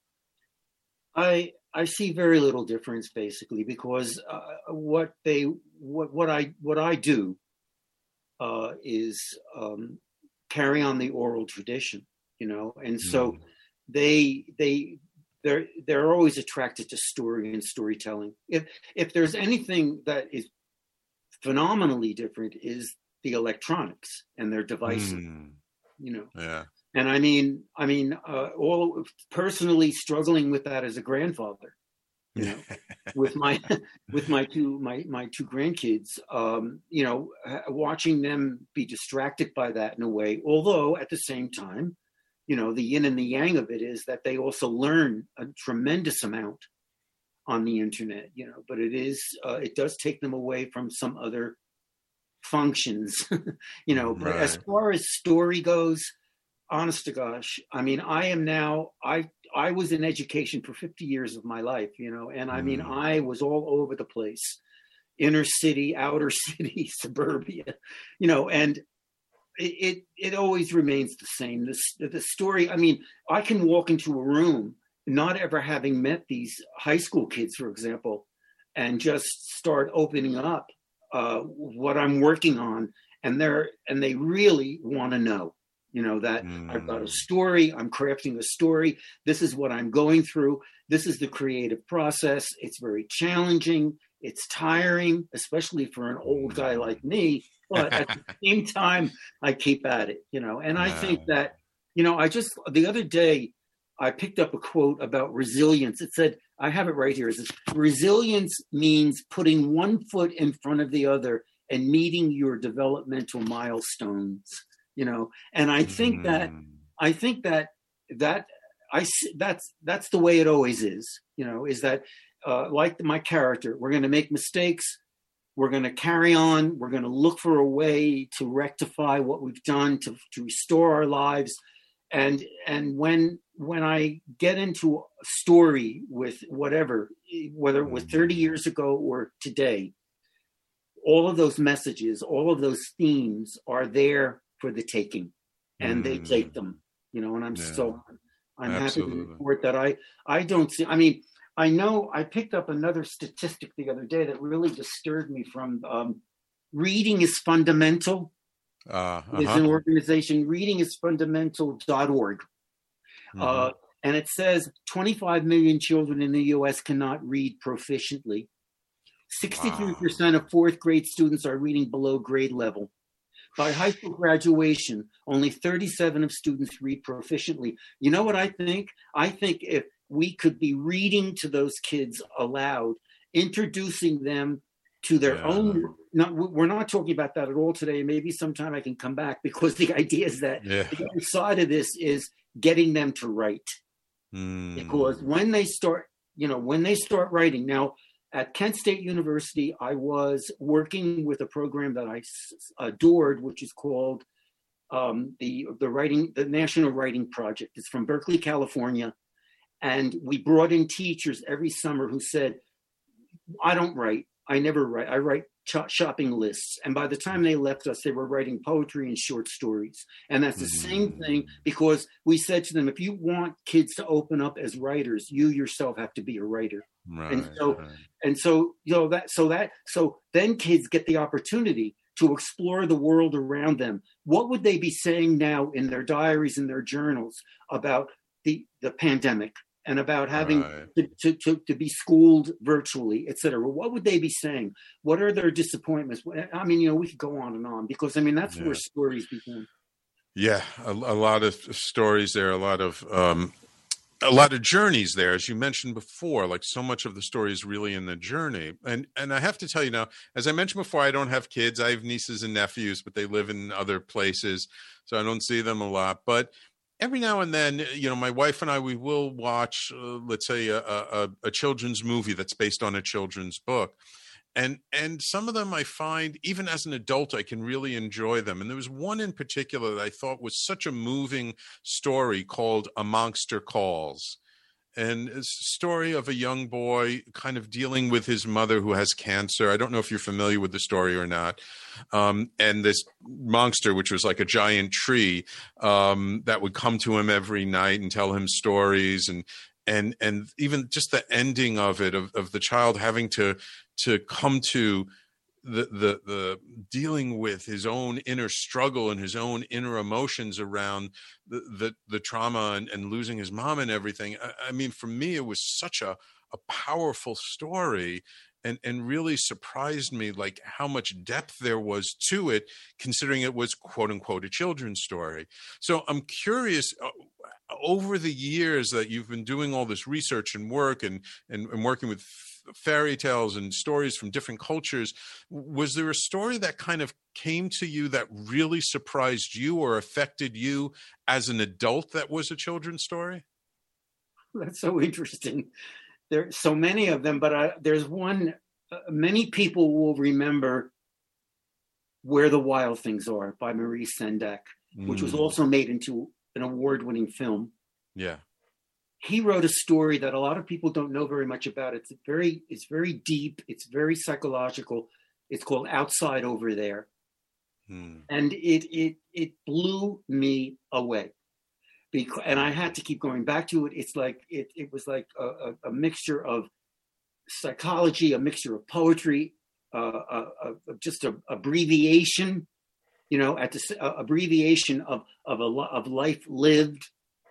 I I see very little difference, basically, because uh, what they what what I what I do uh, is um, carry on the oral tradition, you know, and so mm. they they they're they're always attracted to story and storytelling. If if there's anything that is phenomenally different, is the electronics and their devices, mm. you know. Yeah. And I mean, I mean, uh, all personally struggling with that as a grandfather, you know, with my with my two my my two grandkids, um, you know, watching them be distracted by that in a way. Although at the same time, you know, the yin and the yang of it is that they also learn a tremendous amount on the internet, you know. But it is uh, it does take them away from some other functions, you know. But right. As far as story goes, honest to gosh, I mean, I am now, I I was in education for fifty years of my life, you know, and I mean, mm. I was all over the place, inner city, outer city, suburbia, you know, and it it, it always remains the same. The, the story, I mean, I can walk into a room, not ever having met these high school kids, for example, and just start opening up uh, what I'm working on, and they're, and they really want to know. You know, that mm. I've got a story, I'm crafting a story. This is what I'm going through. This is the creative process. It's very challenging. It's tiring, especially for an old guy like me. But at the same time, I keep at it, you know. And I wow. think that, you know, I just, the other day, I picked up a quote about resilience. It said, I have it right here. It says, resilience means putting one foot in front of the other and meeting your developmental milestones. You know, and I think mm. that I think that that I that's that's the way it always is. You know, is that uh, like my character, we're going to make mistakes, we're going to carry on, we're going to look for a way to rectify what we've done to to restore our lives, and and when when I get into a story with whatever, whether it was thirty years ago or today, all of those messages, all of those themes are there for the taking, and mm. they take them, you know, and I'm yeah. so I'm Absolutely. happy to report that I I don't see, I mean, I know I picked up another statistic the other day that really disturbed me from um, Reading is Fundamental. Uh, uh-huh. It's an organization, reading is fundamental dot org. Mm-hmm. Uh, and it says twenty-five million children in the U S cannot read proficiently. sixty-three percent wow. of fourth grade students are reading below grade level. By high school graduation, only thirty-seven of students read proficiently. You know what I think? I think if we could be reading to those kids aloud, introducing them to their yeah. own, not, we're not talking about that at all today. Maybe sometime I can come back, because the idea is that yeah. the other side of this is getting them to write. Mm. Because when they start, you know, when they start writing, now, at Kent State University, I was working with a program that I adored, which is called um, the the writing the National Writing Project. It's from Berkeley, California, and we brought in teachers every summer who said, "I don't write. I never write. I write ch- shopping lists." And by the time they left us, they were writing poetry and short stories. And that's the mm-hmm. same thing, because we said to them, if you want kids to open up as writers, you yourself have to be a writer. Right, and so, right. and so, you know, that, so that, so then kids get the opportunity to explore the world around them. What would they be saying now in their diaries and their journals about the, the pandemic and about having right. to, to, to, to be schooled virtually, et cetera? What would they be saying? What are their disappointments? I mean, you know, we could go on and on, because I mean, that's yeah. where stories begin. Yeah. A, a lot of stories there, a lot of, um, a lot of journeys there, as you mentioned before. Like, so much of the story is really in the journey. And and I have to tell you now, as I mentioned before, I don't have kids. I have nieces and nephews, but they live in other places, so I don't see them a lot. But every now and then, you know, my wife and I, we will watch, uh, let's say, a, a, a children's movie that's based on a children's book. And and some of them I find, even as an adult, I can really enjoy them. And there was one in particular that I thought was such a moving story called A Monster Calls. And it's a story of a young boy kind of dealing with his mother who has cancer. I don't know if you're familiar with the story or not. Um, and this monster, which was like a giant tree, um, that would come to him every night and tell him stories. And and and even just the ending of it, of, of the child having to to come to the, the the dealing with his own inner struggle and his own inner emotions around the the, the trauma and, and losing his mom and everything. I, I mean, for me, it was such a, a powerful story, and, and really surprised me, like, how much depth there was to it, considering it was, quote unquote, a children's story. So I'm curious, uh, over the years that you've been doing all this research and work and, and, and working with fairy tales and stories from different cultures, was there a story that kind of came to you that really surprised you or affected you as an adult that was a children's story? That's so interesting. There's so many of them, but I, there's one, uh, many people will remember Where the Wild Things Are by Maurice Sendak, mm. which was also made into an award-winning film. Yeah. He wrote a story that a lot of people don't know very much about. It's very, it's very deep. It's very psychological. It's called Outside Over There. Hmm. And it, it, it blew me away. Because, and I had to keep going back to it. It's like, it, it was like a, a, a mixture of psychology, a mixture of poetry, uh, a, a, just a abbreviation, you know, at the uh, abbreviation of, of a of life lived,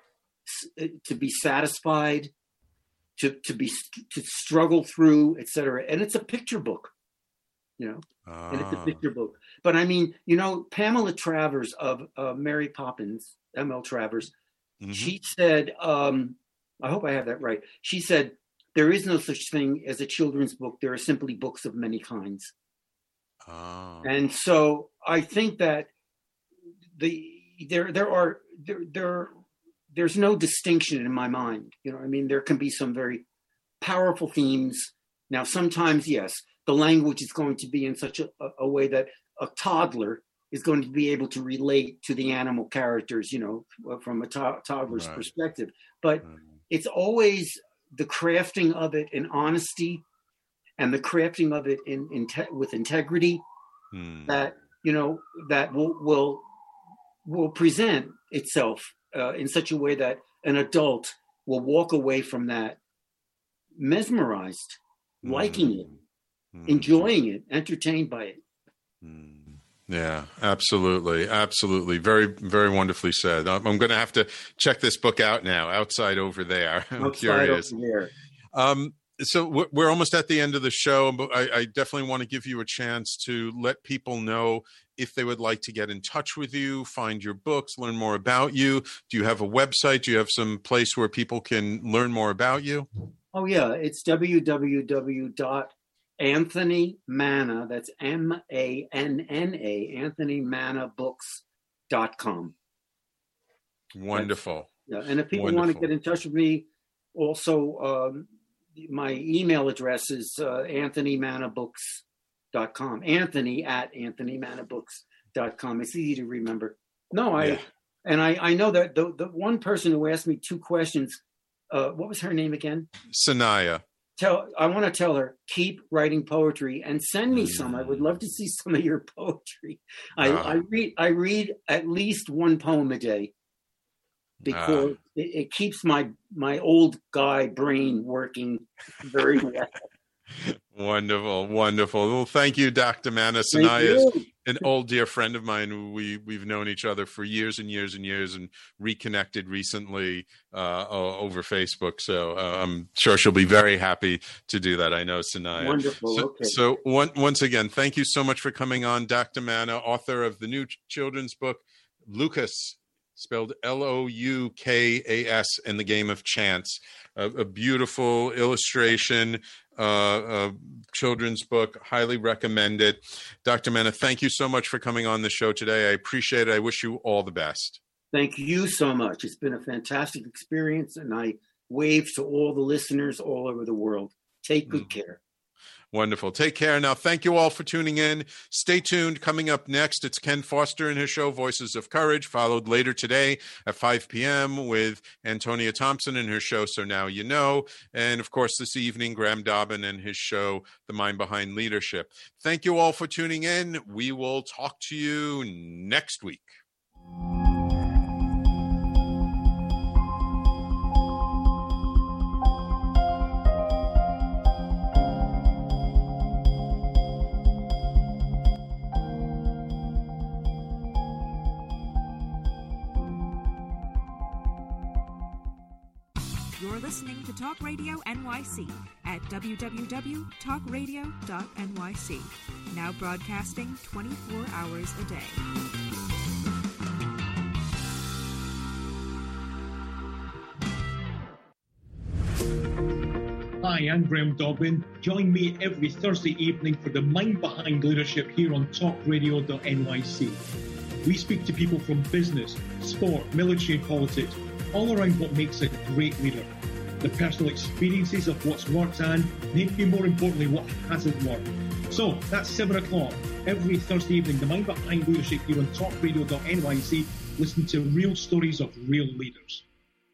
to be satisfied, to to be to struggle through, et cetera. And it's a picture book, you know, ah. and it's a picture book. But I mean, you know, Pamela Travers of uh, Mary Poppins, M L Travers, mm-hmm. she said, um, I hope I have that right. She said, there is no such thing as a children's book. There are simply books of many kinds. Ah. And so I think that the there there are there there. There's no distinction in my mind. You know, I mean, there can be some very powerful themes. Now, sometimes, yes, the language is going to be in such a, a way that a toddler is going to be able to relate to the animal characters, you know, from a to- toddler's right. perspective. But right. it's always the crafting of it in honesty and the crafting of it in, in te- with integrity hmm. that, you know, that will will will present itself Uh, in such a way that an adult will walk away from that mesmerized, mm. liking it, mm. enjoying it, entertained by it. Mm. Yeah, absolutely. Absolutely. Very, very wonderfully said. I'm, I'm going to have to check this book out now, Outside Over There. I'm Outside curious. Over There. Um, so we're almost at the end of the show, but I, I definitely want to give you a chance to let people know if they would like to get in touch with you, find your books, learn more about you. Do you have a website? Do you have some place where people can learn more about you? Oh, yeah. It's w w w dot anthony manna, that's M A N N A, anthony manna books dot com. Wonderful. That's, yeah. And if people Wonderful. want to get in touch with me, also, um, my email address is uh, anthony manna books dot com. Anthony at anthony manna books dot com. It's easy to remember. No, I, yeah. and I, I know that the, the one person who asked me two questions, uh, what was her name again? Sanaya. Tell, I want to tell her, keep writing poetry and send me mm. some. I would love to see some of your poetry. I, uh. I read, I read at least one poem a day. Because uh, it, it keeps my my old guy brain working very well. Wonderful, wonderful. Well, thank you, Doctor Manna. Sanaya is an old dear friend of mine. We we've known each other for years and years and years, and reconnected recently uh, over Facebook. So uh, I'm sure she'll be very happy to do that. I know, Sanaya. Wonderful. So, okay. so one, once again, thank you so much for coming on, Doctor Manna, author of the new children's book, Lucas. spelled L O U K A S, in the game of chance. A, a beautiful illustration, uh, a children's book. Highly recommend it. Doctor Mena, thank you so much for coming on the show today. I appreciate it. I wish you all the best. Thank you so much. It's been a fantastic experience, and I wave to all the listeners all over the world. Take good mm. care. Wonderful. Take care. Now, thank you all for tuning in. Stay tuned. Coming up next, it's Ken Foster and his show, Voices of Courage, followed later today at five p.m. with Antonia Thompson and her show, So Now You Know. And, of course, this evening, Graham Dobbin and his show, The Mind Behind Leadership. Thank you all for tuning in. We will talk to you next week. You're listening to Talk Radio N Y C at w w w dot talk radio dot n y c. Now broadcasting twenty-four hours a day. Hi, I'm Graham Dobbin. Join me every Thursday evening for the Mind Behind Leadership here on talk radio dot n y c. We speak to people from business, sport, military and politics, all around what makes a great leader. The personal experiences of what's worked and, maybe more importantly, what hasn't worked. So, that's seven o'clock every Thursday evening, the Mind Behind Leadership here on talk radio dot n y c. Listen to real stories of real leaders.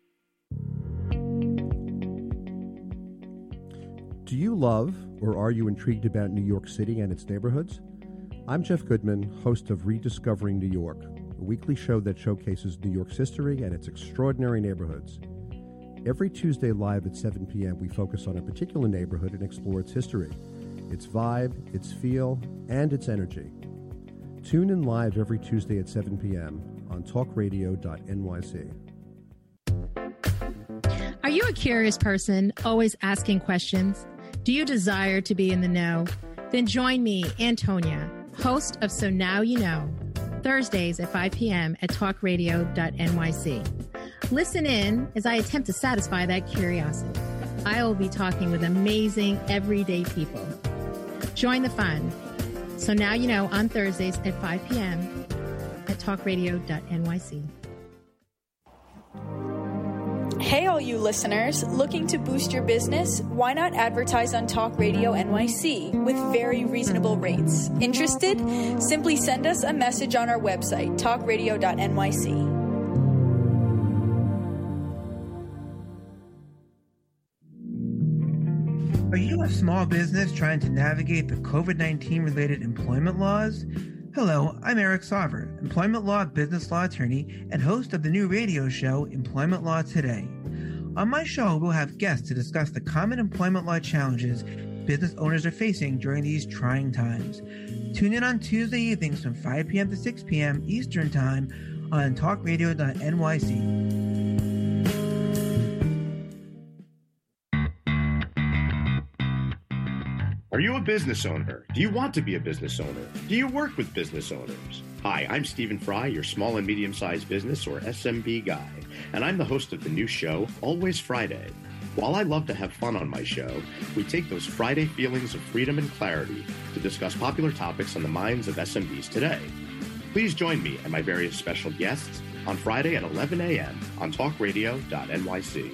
Do you love or are you intrigued about New York City and its neighborhoods? I'm Jeff Goodman, host of Rediscovering New York, a weekly show that showcases New York's history and its extraordinary neighborhoods. Every Tuesday live at seven p.m., we focus on a particular neighborhood and explore its history, its vibe, its feel, and its energy. Tune in live every Tuesday at seven p.m. on talk radio dot n y c. Are you a curious person, always asking questions? Do you desire to be in the know? Then join me, Antonia, host of So Now You Know, Thursdays at five p.m. at talk radio dot n y c. Listen in as I attempt to satisfy that curiosity. I will be talking with amazing, everyday people. Join the fun. So Now You Know on Thursdays at five p.m. at talk radio dot n y c. Hey, all you listeners, looking to boost your business? Why not advertise on Talk Radio N Y C with very reasonable rates? Interested? Simply send us a message on our website, talk radio dot n y c. Are you a small business trying to navigate the COVID nineteen related employment laws? Hello, I'm Eric Sauver, employment law business law attorney and host of the new radio show, Employment Law Today. On my show, we'll have guests to discuss the common employment law challenges business owners are facing during these trying times. Tune in on Tuesday evenings from five p.m. to six p.m. Eastern Time on talk radio dot n y c. Are you a business owner? Do you want to be a business owner? Do you work with business owners? Hi, I'm Stephen Fry, your small and medium-sized business or S M B guy, and I'm the host of the new show, Always Friday. While I love to have fun on my show, we take those Friday feelings of freedom and clarity to discuss popular topics on the minds of S M Bs today. Please join me and my various special guests on Friday at eleven a.m. on talk radio dot n y c.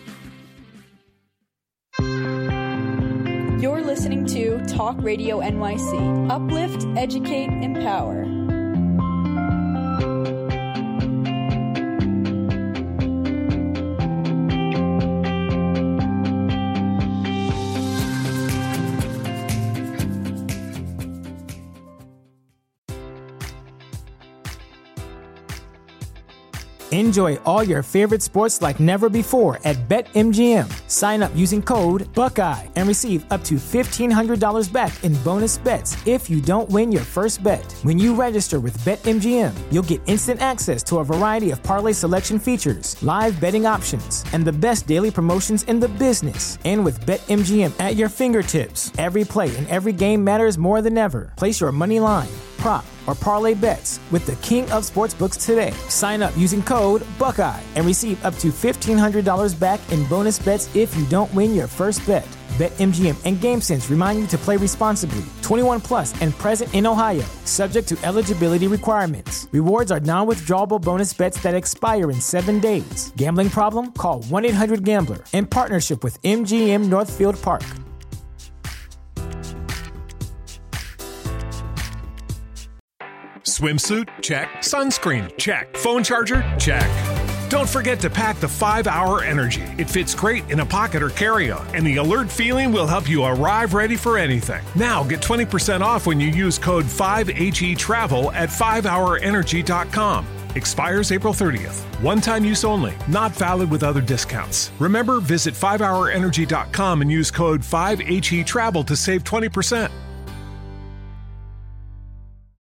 You're listening to Talk Radio N Y C. Uplift, educate, empower. Enjoy all your favorite sports like never before at BetMGM. Sign up using code Buckeye and receive up to fifteen hundred dollars back in bonus bets if you don't win your first bet. When you register with BetMGM, you'll get instant access to a variety of parlay selection features, live betting options, and the best daily promotions in the business. And with BetMGM at your fingertips, every play and every game matters more than ever. Place your money line, prop or parlay bets with the king of sportsbooks today. Sign up using code Buckeye and receive up to fifteen hundred dollars back in bonus bets if you don't win your first bet. BetMGM and GameSense remind you to play responsibly. twenty-one plus and present in Ohio, subject to eligibility requirements. Rewards are non-withdrawable bonus bets that expire in seven days. Gambling problem? Call one eight hundred gambler in partnership with M G M Northfield Park. Swimsuit? Check. Sunscreen? Check. Phone charger? Check. Don't forget to pack the five hour Energy. It fits great in a pocket or carry-on, and the alert feeling will help you arrive ready for anything. Now get twenty percent off when you use code five H E Travel at five hour energy dot com. Expires April thirtieth. One-time use only. Not valid with other discounts. Remember, visit five hour energy dot com and use code five H E Travel to save twenty percent.